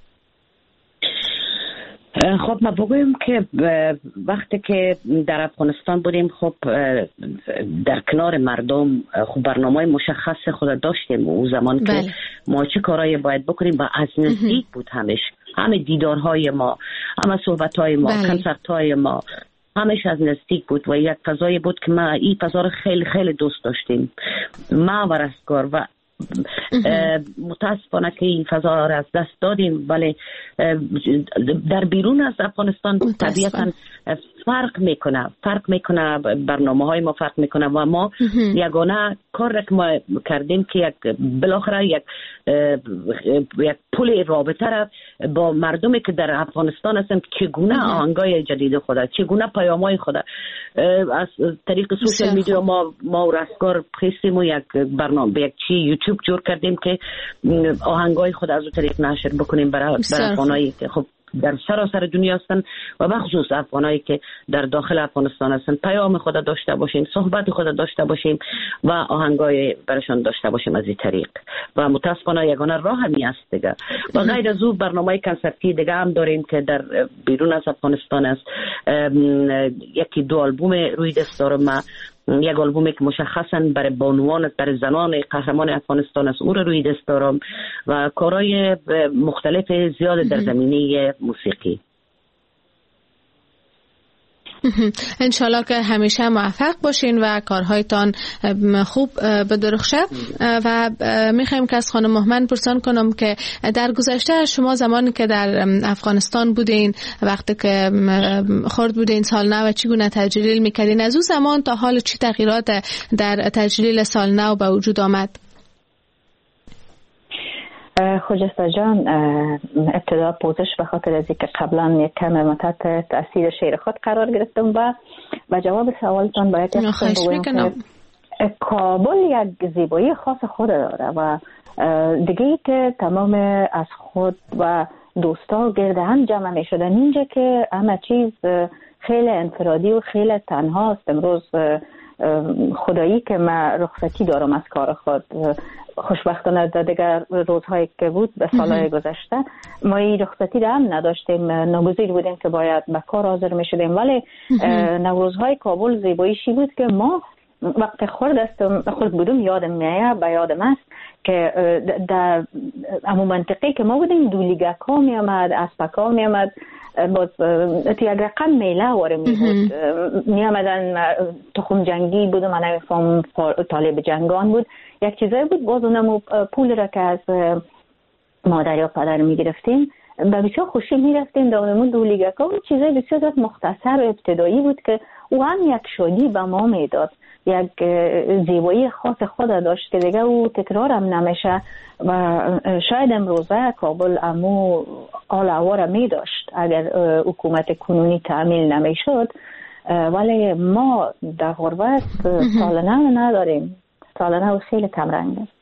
خب ما بگویم که وقتی که در افغانستان بودیم خب در کنار مردم خب برنامه مشخص خود داشتیم اون زمان بله. که ما چه کارایی باید بکنیم و از نزدیک بود همش، همه دیدارهای ما، همه صحبتهای ما، بله. کنسرتهای ما همش از نزدیک بود و یک فضایی بود که ما این فضا رو خیلی خیلی دوست داشتیم، ما و رستگار. و متاسفانه که این فضا را از دست دادیم، ولی در بیرون از افغانستان طبیعتا فرق میکنه فرق میکنه برنامه های ما فرق میکنه و ما یگانه کار را که ما کردیم که یک بالاخره یک یک پل رابطه را با مردمی که در افغانستان هستند چگونه آهنگای جدید خود، چگونه پیامای خود از طریق سوشال میدیا ما ما رستگار خیستیم و یک برنامه به یک چی یوتیوب جور کردیم که آهنگای خود از اون طریق نشر بکنیم برای افغانایی که خب در سراسر دنیا هستن و بخصوص افغانایی که در داخل افغانستان هستن پیام خود داشته باشیم، صحبت خود داشته باشیم و آهنگای برشان داشته باشیم از این طریق. و متاسفانه یگانه راه همی است دیگه. و غیر از اون برنامه کنسرتی دیگه هم داریم که در بیرون از افغانستان است. یکی دو آلبوم روی دست دارم ما، یک آلبومی که مشخصا برای بانوان، برای زنان قهرمان افغانستان است، او رو روی دست دارم و کارهای مختلف زیاد در زمینه موسیقی. انشالله که همیشه موفق باشین و کارهایتان خوب بدرخشه. و میخوایم که از خانم مهمن پرسان کنم که در گذشته شما زمانی که در افغانستان بودین، وقتی که خرد بودین سال نو، چگونه تجلیل میکردین؟ از اون زمان تا حال چی تغییرات در تجلیل سال نو به وجود آمد؟ خجسته جان، ابتدا پوزش به خاطر از اینکه قبلا یک کم تحت تاثیر شعر خود قرار گرفتم و و جواب سوالتان باید یک بگویم که کابل یک زیبایی خاص خود داره و دیگه ای که تمام از خود و دوستا گرد هم جمع می شدن اینجا که همه چیز خیلی انفرادی و خیلی تنها است. امروز خدایی که من رخصتی دارم از کار خود، خوشبختانه در دیگر روزهایی که بود به سالهای گذشته ما این رخصتی را هم نداشتیم، ناگزیر بودیم که باید به کار حاضر می شدیم. ولی نوروزهای کابل زیباییشی بود که ما وقت خورد استم خورد بودم یادم میاد، به یادم است که در امو منطقه که ما بودیم دولیگک ها می آمد، اسپک ها می آمد، باز تو یک رقم میله واره می بود، می آمدن تخم جنگی بود و من نمیفهم طالب جنگان بود، یک چیزایی بود. باز اونم پول را که از مادر یا پدر می گرفتیم به بسیار خوشی می رفتیم در اونمون دولیگک ها. اون چیزای بسیار مختصر و ابتدایی بود که او هم یک شادی به ما می داد، یک زیبایی خاص خود داشت که دیگه او تکرار هم نمیشه و شاید امروزه کابل امو آل اواره می داشت اگر حکومت کنونی تعمیل نمی شد. ولی ما در غربت سال نو نداریم، سال نو خیلی کم رنگ است.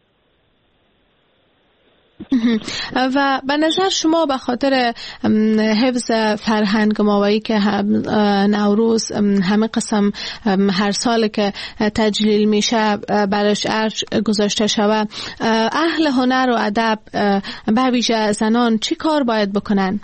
و به نظر شما به خاطر حفظ فرهنگ ماوایی که نوروز همه قسم هر سال که تجلیل میشه برش ارج گذاشته شوه، اهل هنر و ادب به ویژه زنان چی کار باید بکنن؟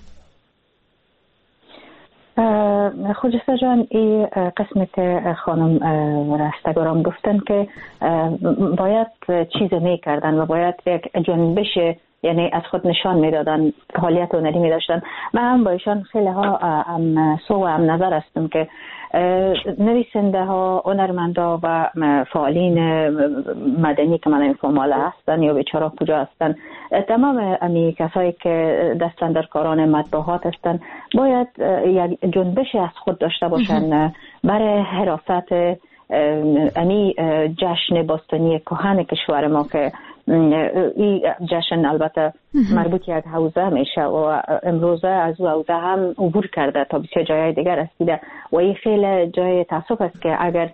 خجسته جان، این قسمت که خانم رستگارم گفتن که باید چیز میکردن و باید یک جنبش، یعنی از خود نشان میدادن، حالیت هنری میداشتن. من هم با ایشان خیلی ها هم سو و هم نظر هستم که نویسنده ها، هنرمندا و فعالین مدنی که من اینفورمال هستن یا بیچاره کجا هستن، تمام امی کسایی که دستن در کاران مطبوعات هستن باید یک جنبش از خود داشته باشن برای حراست امی جشن باستانی کهن کشور ما که این جشن البته مربوط یک حوزه میشه و امروزه از او حوزه هم عبور کرده تا بسیار جای دیگر رسیده و این خیلی جای تاسف است که اگر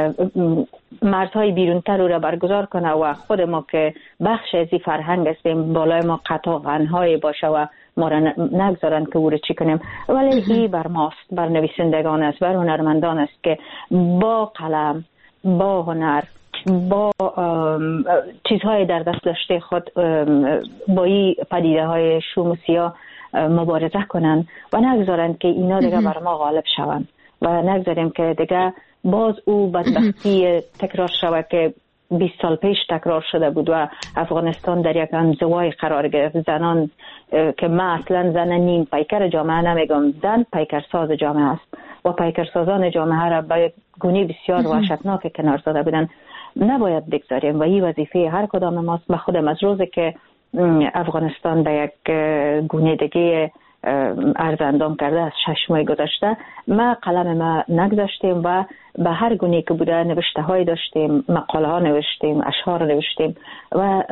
مرزهای بیرونتر رو را برگزار کنه و خود ما که بخش از این فرهنگ هستیم بالای ما قطع غنهای باشه و ما را نگذارن که او را چی کنیم. ولی این بر ماست، بر نویسندگان است، بر هنرمندان است که با قلم، با هنر، با چیزهای در دست داشته خود با این پدیده های شوم و سیاه مبارزه کنن و نگذارن که اینا دیگه بر ما غالب شون و نگذاریم که دیگه باز او بدبختی تکرار شود که بیست سال پیش تکرار شده بود و افغانستان در یک انزوای قرار گرفت. زنان که من اصلا زن نیم پیکر جامعه نمیگم، زن پیکرساز جامعه است و پیکرسازان جامعه را به گونه بسیار وحشتناک کنار زده بودن. نباید بگذاریم و این وظیفه هر کدام ماست. به خودم از روزی که افغانستان به یک گونه دیگه ارزاندام کرده از شش ماه گذشته ما قلم ما نگذاشتیم و به هر گونه که بوده نوشته های داشتیم، مقاله ها نوشتیم، اشعار نوشتیم و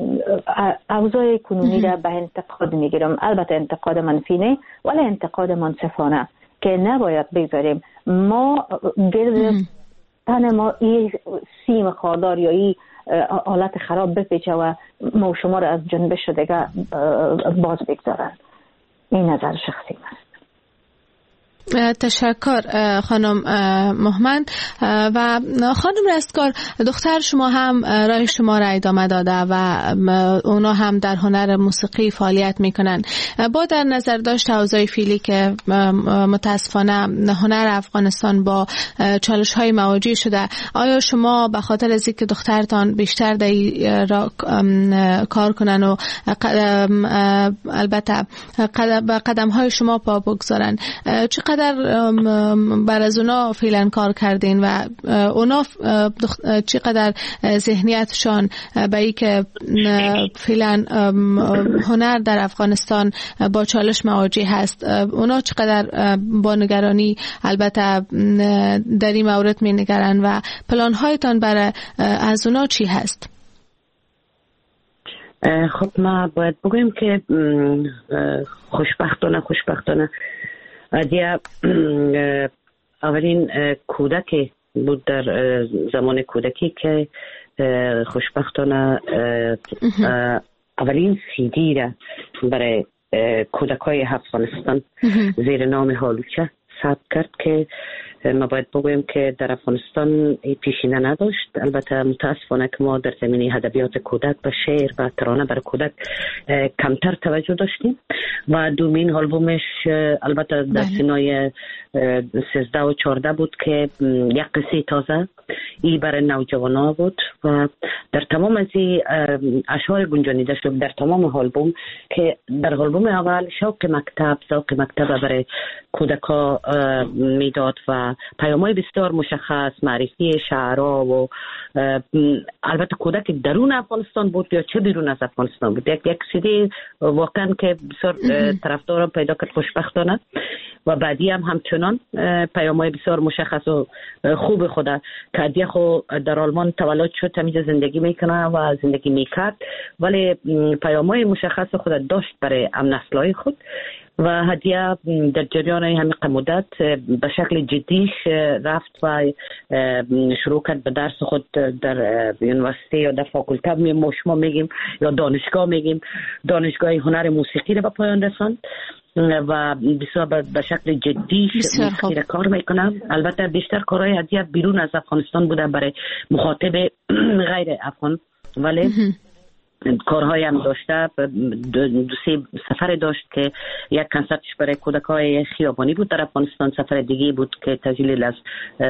اوضاع کنونی را به انتقاد میگیرم. البته انتقاد منفی نه ولی انتقاد منصفانه که نباید بگذاریم ما گرد تن ما این سیم خاردار یا این حالت خراب بپیچه و ما و شما را از جنبش دیگه باز بگذارن. این نظر شخصی است. تشکر خانم مهمن. و خانم رستگار، دختر شما هم راه شما را ادامه داده و اونا هم در هنر موسیقی فعالیت میکنن. با در نظر داشت اوضاع فعلی که متاسفانه هنر افغانستان با چالش های مواجه شده، آیا شما به خاطر از اینکه دخترتان بیشتر در را کار کنن و البته قدم های شما پا بگذارن، چقدر چقدر بر از اونا فعلا کار کردین و اونا چقدر ذهنیتشان به ای که فعلا هنر در افغانستان با چالش مواجه هست، اونا چقدر با نگرانی البته در این مورد می نگرن و پلان هایتان برای از اونا چی هست؟ خب ما باید بگویم که خوشبختانه خوشبختانه ادیا اولین کودک بود در زمان کودکی که خوشبختانه اولین سیدی را برای کودکای افغانستان زیر نام هالوچه ثبت کرد که ما باید بگویم که در افغانستان پیشینه نداشت. البته متاسفانه که ما در زمینه ادبیات کودک و شعر و ترانه برای کودک کمتر توجه داشتیم و دومین آلبومش البته در سنای سیزده و چهارده بود که یک قصه تازه ای برای نوجوانا بود و در تمام از این اشعار گنجانیده شد در تمام آلبوم که در آلبوم اول شوق مکتب ذوق مکتب برای کودکا میداد و پیام‌های بسیار مشخص معرفی شعرها و البته کودک درون افغانستان بود یا چه بیرون از افغانستان بود. یک یک سیدی واقعا که بسیار طرفدار پیدا کرد خوشبختانه و بعدی هم همچنان پیام‌های بسیار مشخص و خوب خود که ادیه خود در آلمان تولد شد تمیز زندگی میکنه و زندگی میکرد ولی پیام‌های مشخص خود داشت برای ام نسل‌های خود و هدیه در جریان همین مدت به شکل جدی رفت و شروع کرد به درس خود در یونیورسیته یا در فاکولته می شما میگیم یا دانشگاه میگیم دانشگاه هنر موسیقی را به پایان رساند و بسیار به شکل جدی موسیقی را کار میکنه. البته بیشتر کارهای هدیه بیرون از افغانستان بوده برای مخاطب غیر افغان ولی کارهای هم داشته. دو, دو سه سفر داشت که یک کنسرتش برای کودکای خیابانی بود در افغانستان، سفر دیگه بود که تجلیل از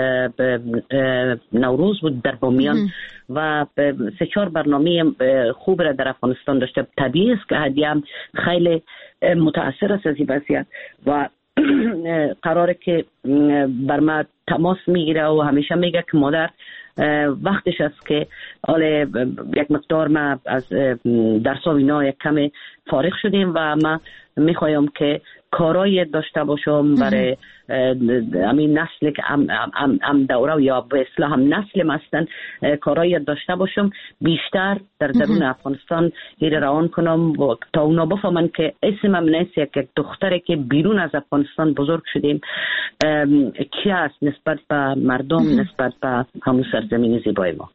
نوروز بود در بامیان و سه چهار برنامه خوب را در افغانستان داشته. طبیعی است که هدیه هم خیلی متاثر است از این وضعیت و قراره که بر ما تماس میگیره و همیشه میگه که مادر وقتش است که حال یک مقدار ما از درس و اینا یک کم فارغ شدیم و ما میخوایم که کارای داشته باشم برای همین نسل که ام, ام, ام دوره یا به اصطلاح هم نسل مستن کارای داشته باشم بیشتر در درون افغانستان گیر روان کنم و تا اونا بفهمن که اسم هم نیست یک دختره که بیرون از افغانستان بزرگ شدیم چی است نسبت به مردم نسبت به همون سرزمین زیبای ما.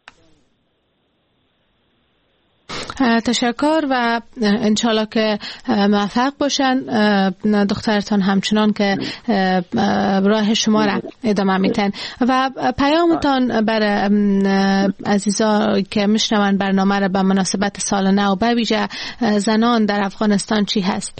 تشکر و انشالله که موفق باشن دخترتان همچنان که راه شما را ادامه میتن و پیامتان برای عزیزا که میشنون برنامه را به مناسبت سال نو به ویژه زنان در افغانستان چی هست؟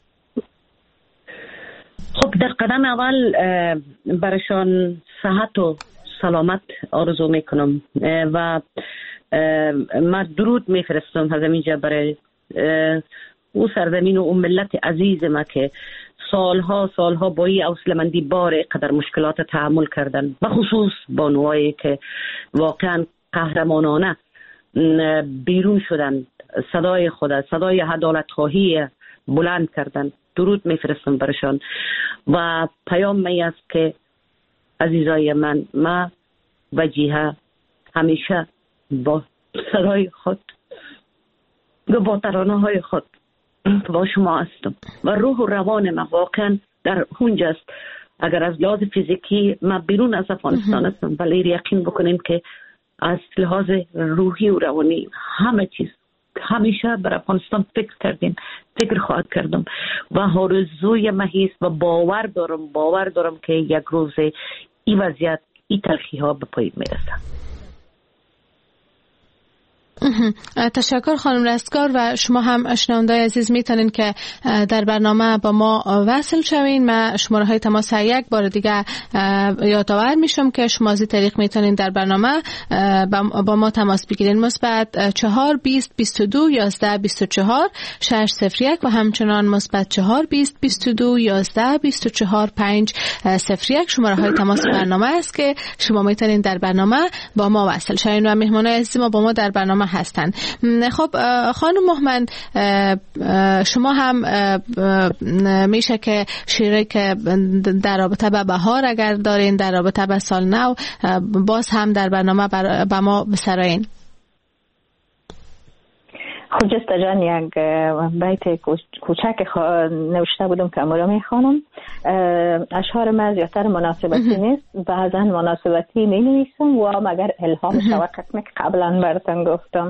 خب در قدم اول برایشان صحت و سلامت آرزو میکنم و ما درود میفرستم از اینجا برای او سرزمین و اون ملت عزیز ما که سالها سالها با این حوصله‌مندی بار قدر مشکلات تحمل کردن، بخصوص بانوایی که واقعا قهرمانانه بیرون شدن صدای خود صدای عدالت خواهی بلند کردن. درود میفرستم برشان و پیام می است که عزیزای من ما وجیه همیشه با صدای خود و با ترانه های خود با شما هستم و روح و روان ما واقعا در اونجاست. اگر از لحاظ فیزیکی ما بیرون از افغانستان هستم ولی یقین بکنیم که از لحاظ روحی و روانی همه چیز همیشه بر افغانستان فکر کردیم فکر خواهد کردم و آرزوی مهیست و باور دارم باور دارم که یک روز این وضعیت این تلخی ها به پایین میرسن. تشکر خانم رستگار و شما هم شنوندای عزیز میتونین که در برنامه با ما وصل شوین. من شماره های تماس یک بار دیگه یادآور میشم که شما از این طریق میتونین در برنامه با ما تماس بگیرین. مثبت چهار بیست بیست و دو یازده بیست و چهار شش صفر یک و همچنان مثبت چهار بیست بیست و دو یازده بیست و چهار پنج صفر یک شماره های تماس برنامه است که شما میتونین در برنامه با ما وصل شوین و مهمان عزیز ما با ما در برنامه هستن. خب خانم مهمن، شما هم میشه که شیری که در رابطه با بهار اگر دارین، در رابطه با سال نو، باز هم در برنامه با ما بسرائین. خجسته جان، یک بیت کوچک نوشته بودم که امورا میخوانم. اشعار من زیادتر مناسبتی نیست، بعضا مناسبتی می نویسم و مگر الهام شوقت می که قبلا براتون گفتم.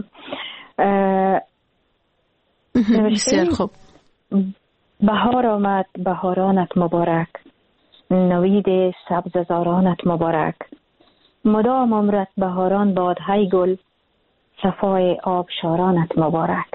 بسیار خوب. بهار آمد، بهارانت مبارک، نوید سبز زارانت مبارک، مدام عمرت بهاران باد های گل، صفای آب شارانت مبارک.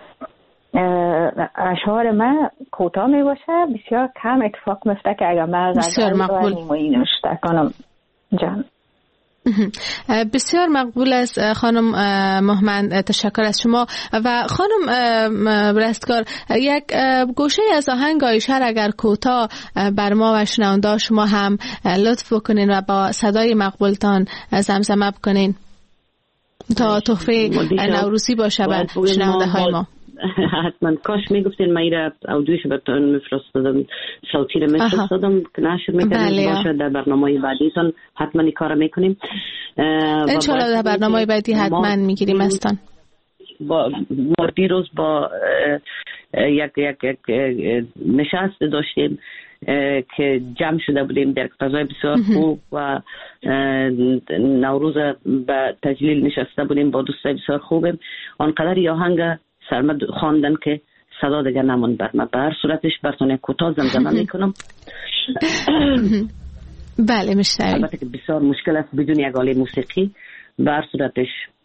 اشعار من کوتاه می باشه، بسیار کم اتفاق میفته که اگر من بسیار مقبول نوشته کنم جان. بسیار مقبول است خانم مهمن، تشکر از شما. و خانم رستگار، یک گوشه از آهنگ آیشر اگر کوتاه بر ما و شنونده شما هم لطف بکنین و با صدای مقبولتان زمزمه بکنین تا تحفه نوروزی باشه بر شنونده های ما. حتما کاش میگفتین من ایره اودیوش براتون میفرستادم، صوتی رو میفرستادم که نشر میکنیم باشه در برنامه بعدیتون حتما این کار میکنیم انشالله. در برنامه بعدی حتما میگیریم استان. با ما دیروز با یک یک یک نشست داشتیم که جمع شده بودیم در فضای بسیار خوب و نوروز به تجلیل نشسته بودیم با دوستای بسیار خوبیم. آنقدر یه آهنگ سرمد خواندن که صدا دیگر نموند بر من. به هر صورتش براتون کوتاه زمزمه میکنم. بله میشنویم. البته که بسیار مشکل است بدون یک آله موسیقی. به هر صورتش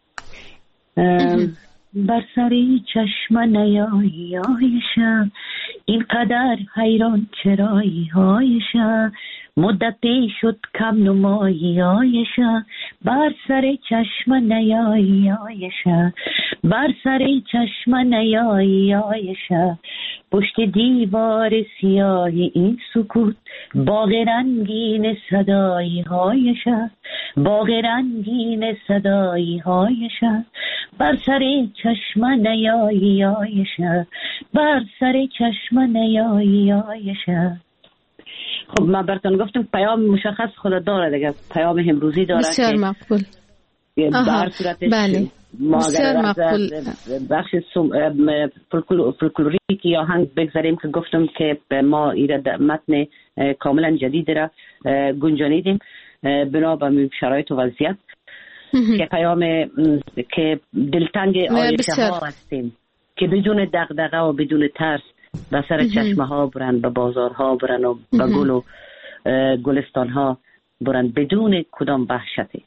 بر سری چشم نیایی هایشم، این قدر حیران چرایی هایشم، مدتی شد کم نمایی هایشم، بر سر چشم نیایی هایشم، بر سر چشم نیایی هایشم، پشت دیوار سیاهی این سکوت، باغ رنگین صدایی هایشم، باغ رنگین صدایی هایشم، بر سر چشم نیایی هایشم، بر سر چشم نیایی هایشم. خب من براتون گفتم پیام مشخص خود داره دیگه، پیام امروزی داره. بسیار مقبول. در صورتش بله. بسیار مقبول. بخش فولکلوریک یا هنگ بگذاریم که گفتم که ما ایراد متن کاملا جدید را گنجانیدیم بنا به شرایط و وضعیت که پیام که دلتنگ آیشه ها هستیم که بدون دغدغه و بدون ترس به سر چشمه ها برن، به بازارها برن و به گل و گلستان ها برن بدون کدام وحشتی.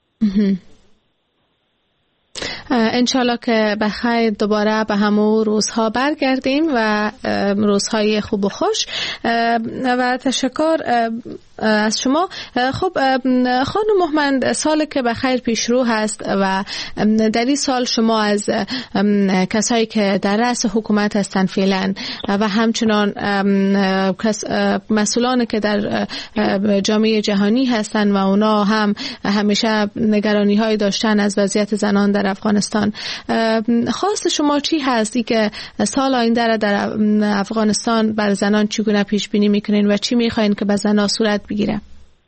انشالله که بخیر دوباره به همون روزها برگردیم و روزهای خوب و خوش. و تشکر از شما. خب خانم مهمن، سال که بخیر پیش رو هست و در این سال شما از کسایی که در رأس حکومت هستن فعلا و همچنان مسئولان که در جامعه جهانی هستن و اونا هم همیشه نگرانی های داشتن از وضعیت زنان در افغانستان، خواست شما چی هستی که سال آینده را در افغانستان بر زنان چگونه پیش بینی میکنین و چی میخواین که به زنان صورت بگیره؟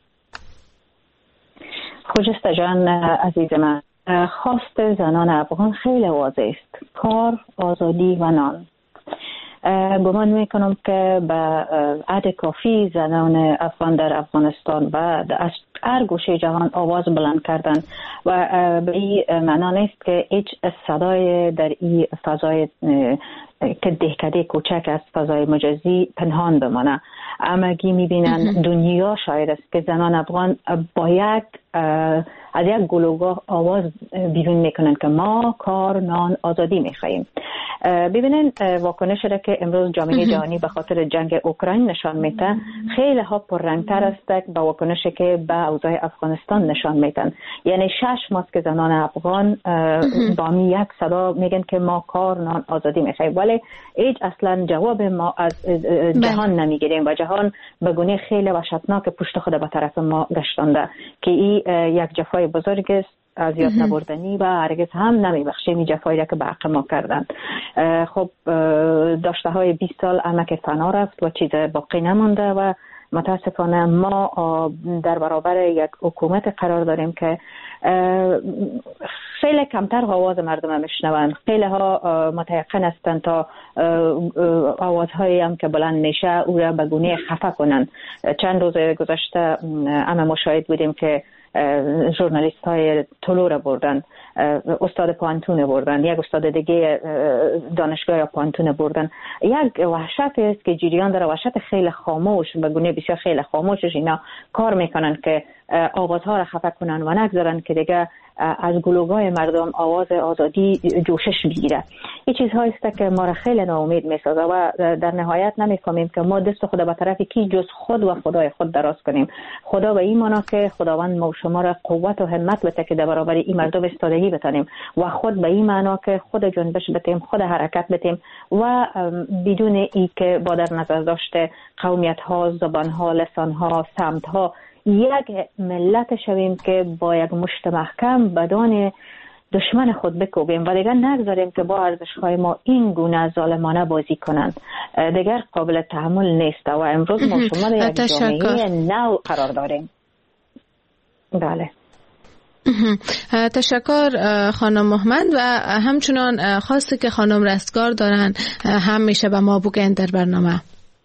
خوجسته جان عزیز من، خواست زنان افغان خیلی واضح است: کار، آزادی و نان. گمان میکنم که به عدد کافی زنان افغان در افغانستان و از هر گوشه جهان آواز بلند کردن و به این معنا نیست که هیچ صدای در این فضای که دهکده کوچک از فضای مجازی پنهان بمانه. همگی میبینن دنیا شاید است که زنان افغان باید از یک گلوگاه آواز بیرون میکنن که ما کار، نان، آزادی میخواییم. ببینین واکنش را که امروز جامعه جهانی به خاطر جنگ اوکراین نشان میده خیلی ها پررنگتر است با واکنشی که به اوضاع افغانستان نشان میدن. یعنی شش ماست که زنان افغان با می یک صدا میگن که ما کار، نان، آزادی میخواییم، ولی هیچ اصلا جواب ما از جهان نمیگیریم و جهان به گونه خیلی وحشتناک پشت خود به طرف ما گشتانده که این یک جفای بزرگ است از یاد نبردنی و هرگز هم نمیبخشیم این جفایی که به حق ما کردن. خب داشته های بیست سال عمک فنا رفت و چیز باقی نمانده و متاسفانه ما در برابر یک حکومت قرار داریم که خیلی کمتر آواز مردم میشنوند. خیلی ها متيقن هستند تا آوازهایی هم که بلند میشه او را به گونه خفه کنند. چند روز گذشته همه مشاهد بودیم که ژورنالیست های طلوع را بردن، استاد پانتون بردن، یک استاد دیگه دانشگاه پانتون بردن. یک وحشت است که جریان داره، وحشت خیلی خاموش، به گونه بسیار خیلی خاموشش اینا کار میکنن که آوازها را خفه کنن و نگذارن که دیگه از گلوگاه مردم آواز آزادی جوشش بگیره. این چیزهایی است که ما را خیلی ناامید میسازه و در نهایت نمیفهمیم که ما دست خود به طرف کی جز خود و خدای خود دراز کنیم. خدا به این معنا که خداوند ما و شما را قوت و همت بده که در برابر این مردم ایستادگی بتانیم و خود به این معنا که خود جنبش بتیم، خود حرکت بتیم و بدون ای که با در نظر داشته قومیت ها، زبان ها، لسان ها، سمت ها یک ملت شویم که با یک مشت محکم بدان دشمن خود بکوبیم و دیگر نگذاریم که با ارزش‌های ما این گونه ظالمانه بازی کنند. دیگر قابل تحمل نیست و امروز ما شما در یک جامعه نو قرار داریم. بله. تشکر خانم محمد و همچنان خواسته که خانم رستگار دارن هم میشه به ما بگن در برنامه.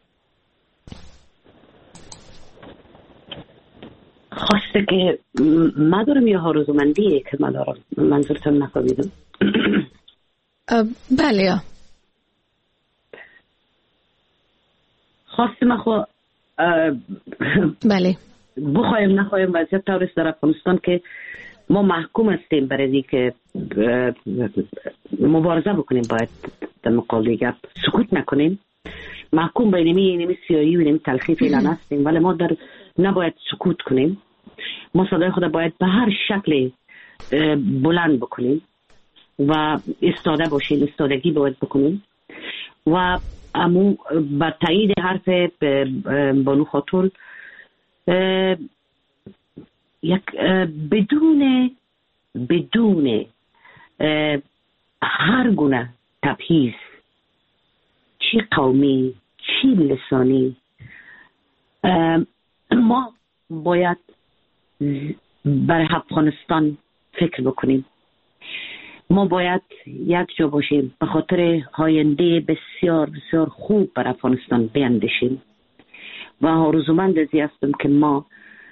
خواسته که ما دارم یا آرزومندیه که ما دارم، منظورتون نفهمیدم. بله یا خواسته ما خو بله بخوایم نخوایم وضعیت طوریست در افغانستان که ما محکوم هستیم برای که مبارزه بکنیم، باید در مقابل گپ سکوت نکنیم. محکوم به اینمی اینمی سیایی و اینمی تلخی فعلا هستیم، ولی ما در نباید سکوت کنیم. ما صدای خود باید به هر شکل بلند بکنیم و استاده باشیم، استادگی باید بکنیم و امو با تایید حرف بانو خاتون یک بدون بدون هر گونه تبعیض، چی قومی چی لسانی، ما باید برای افغانستان فکر بکنیم. ما باید یک جا باشیم، به خاطر آینده بسیار بسیار خوب بر افغانستان بیندیشیم و آرزومند ازی هستم که ما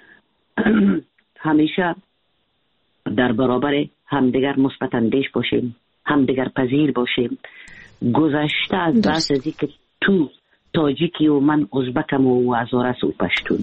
همیشه در برابر همدیگر مثبت اندیش باشیم، همدیگر پذیر باشیم. گذشته از بحث ازی که تو تاجیکی و من ازبکم و هزارس و پشتون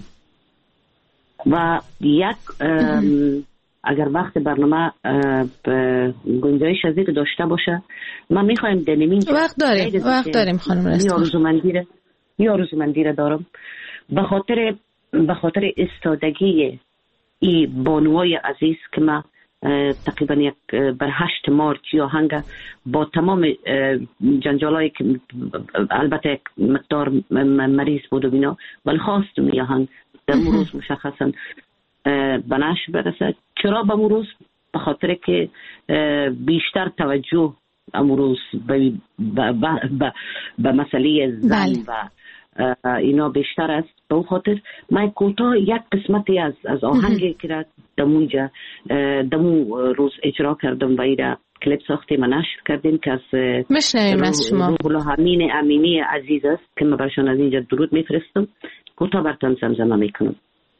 و یک اگر وقت برنامه گنجایش از که داشته باشه من میخوایم دنمین وقت داریم وقت داریم خانم رستگار. یارزومندی را یارزومندی را دارم به خاطر به خاطر استادگی ای بانوای عزیز که ما تقریبا یک بر هشت مارچ یا هنگ با تمام جنجالایی که البته یک مقدار مریض بود و بینا ولی خواستم یا هنگ در روز مشخصا به نشر برسد. چرا به روز؟ به خاطر که بیشتر توجه امروز به به مسئله زن و اینا بیشتر است. به اون خاطر من کوتاه یک قسمتی از از آهنگی که را دمونجا دمو روز اجرا کردم و ایرا کلیپ ساختیم و نشر کردیم که از مشنویم از شما. روح الله امین امینی عزیز است که من برشان از اینجا درود میفرستم. کوتاه برتان زمزمه میکنم.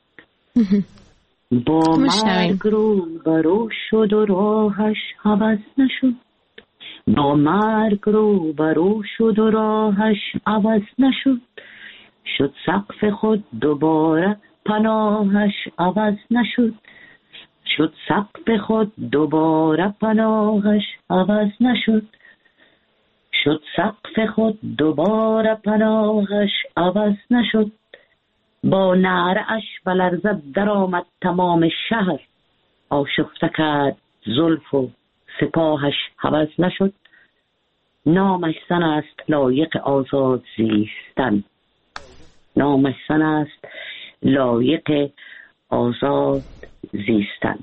با مرگ رو برو شد و راهش عوض نشد، با مرگ رو برو شد و راهش عوض نشد، شد سقف خود دوباره پناهش عوض نشد، شد سقف خود دوباره پناهش عوض نشد. شد سقف خود دوباره پناهش عوض نشد. با نعره اش بلرزد در آمد تمام شهر. آشفته کرد زلف و سپاهش عوض نشد. نامش زن است لایق آزاد زیستن. نامش زن است لایق آزاد زیستن.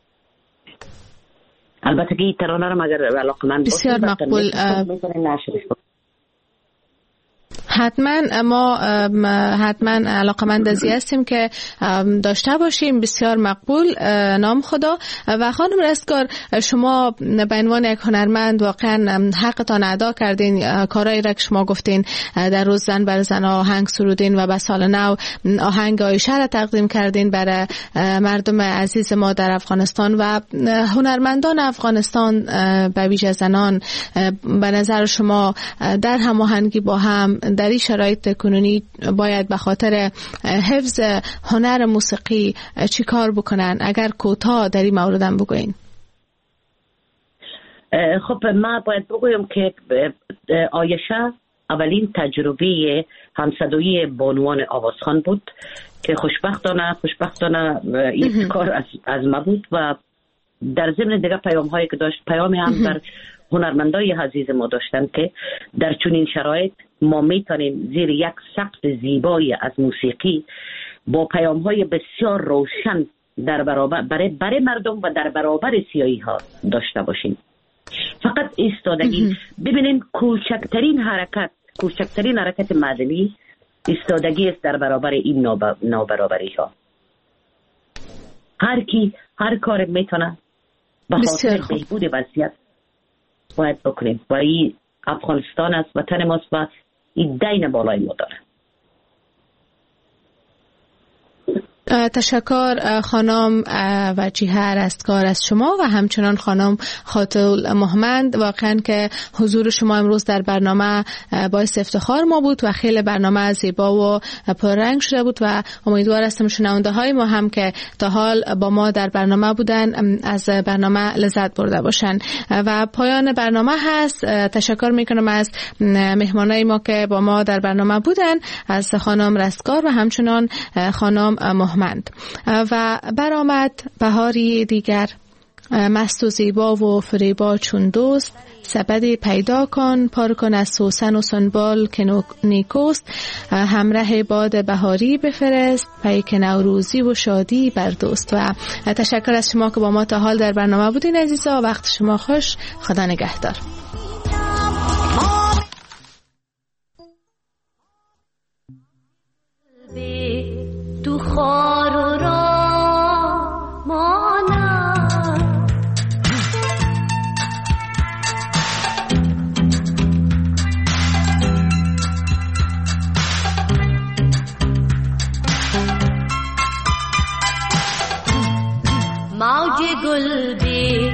البته که این ترانه رو مگر علاقه من بسیار مقبول. حتما ما حتما علاقمند ازی هستیم که داشته باشیم. بسیار مقبول. نام خدا. و خانم رستگار، شما به عنوان یک هنرمند واقعا حقتان ادا کردین. کارایی را که شما گفتین در روز زن بر زن آهنگ سرودین و به سال نو آهنگ عایشه را تقدیم کردین برای مردم عزیز ما در افغانستان و هنرمندان افغانستان به ویژه زنان. به نظر شما در هماهنگی با هم در این شرایط کنونی باید به خاطر حفظ هنر موسیقی چی کار بکنن؟ اگر کوتاه در این مورد هم بگوین. خب من باید بگویم که عایشه اولین تجربه همصدایی بانوان آوازخوان بود که خوشبختانه خوشبختانه این کار از, از ما بود و در ضمن دیگه پیام هایی که داشت، پیامی هم در هنرمندای عزیز ما داشتن که در چنین شرایط ما میتونیم زیر یک سقف زیبایی از موسیقی با پیام های بسیار روشن در برابر برای, برای مردم و در برابر سیاهی ها داشته باشیم. فقط ایستادگی. ببینین کوچکترین حرکت کوچکترین حرکت مدنی ایستادگی است در برابر این نابرابری ها. هر کی هر کار میتونه به خاطر بهبود وضعیت باید بکنیم و این افغانستان است، وطن ماست و این دین بالای ما داره. تشکر خانم وجیه رستگار از شما و همچنان خانم خاطول محمد. واقعا که حضور شما امروز در برنامه باعث افتخار ما بود و خیلی برنامه زیبا و پررنگ شده بود و امیدوار هستم شنونده های ما هم که تا حال با ما در برنامه بودن از برنامه لذت برده باشن. و پایان برنامه هست. تشکر میکنم از مهمانای ما که با ما در برنامه بودن، از خانم رستگار و همچنان خانم محمد. و برآمد بهاری دیگر، مست و زیبا و فریبا چون دوست. سبدی پیدا کن پار کن از سوسن و سنبال که نیکوست. همراه باد بهاری بفرست پیک نوروزی و شادی بر دوست. و تشکر از شما که با ما تا حال در برنامه بودین عزیزا. وقت شما خوش. خدا نگهدار. تو خار و را مانم، موج گل بی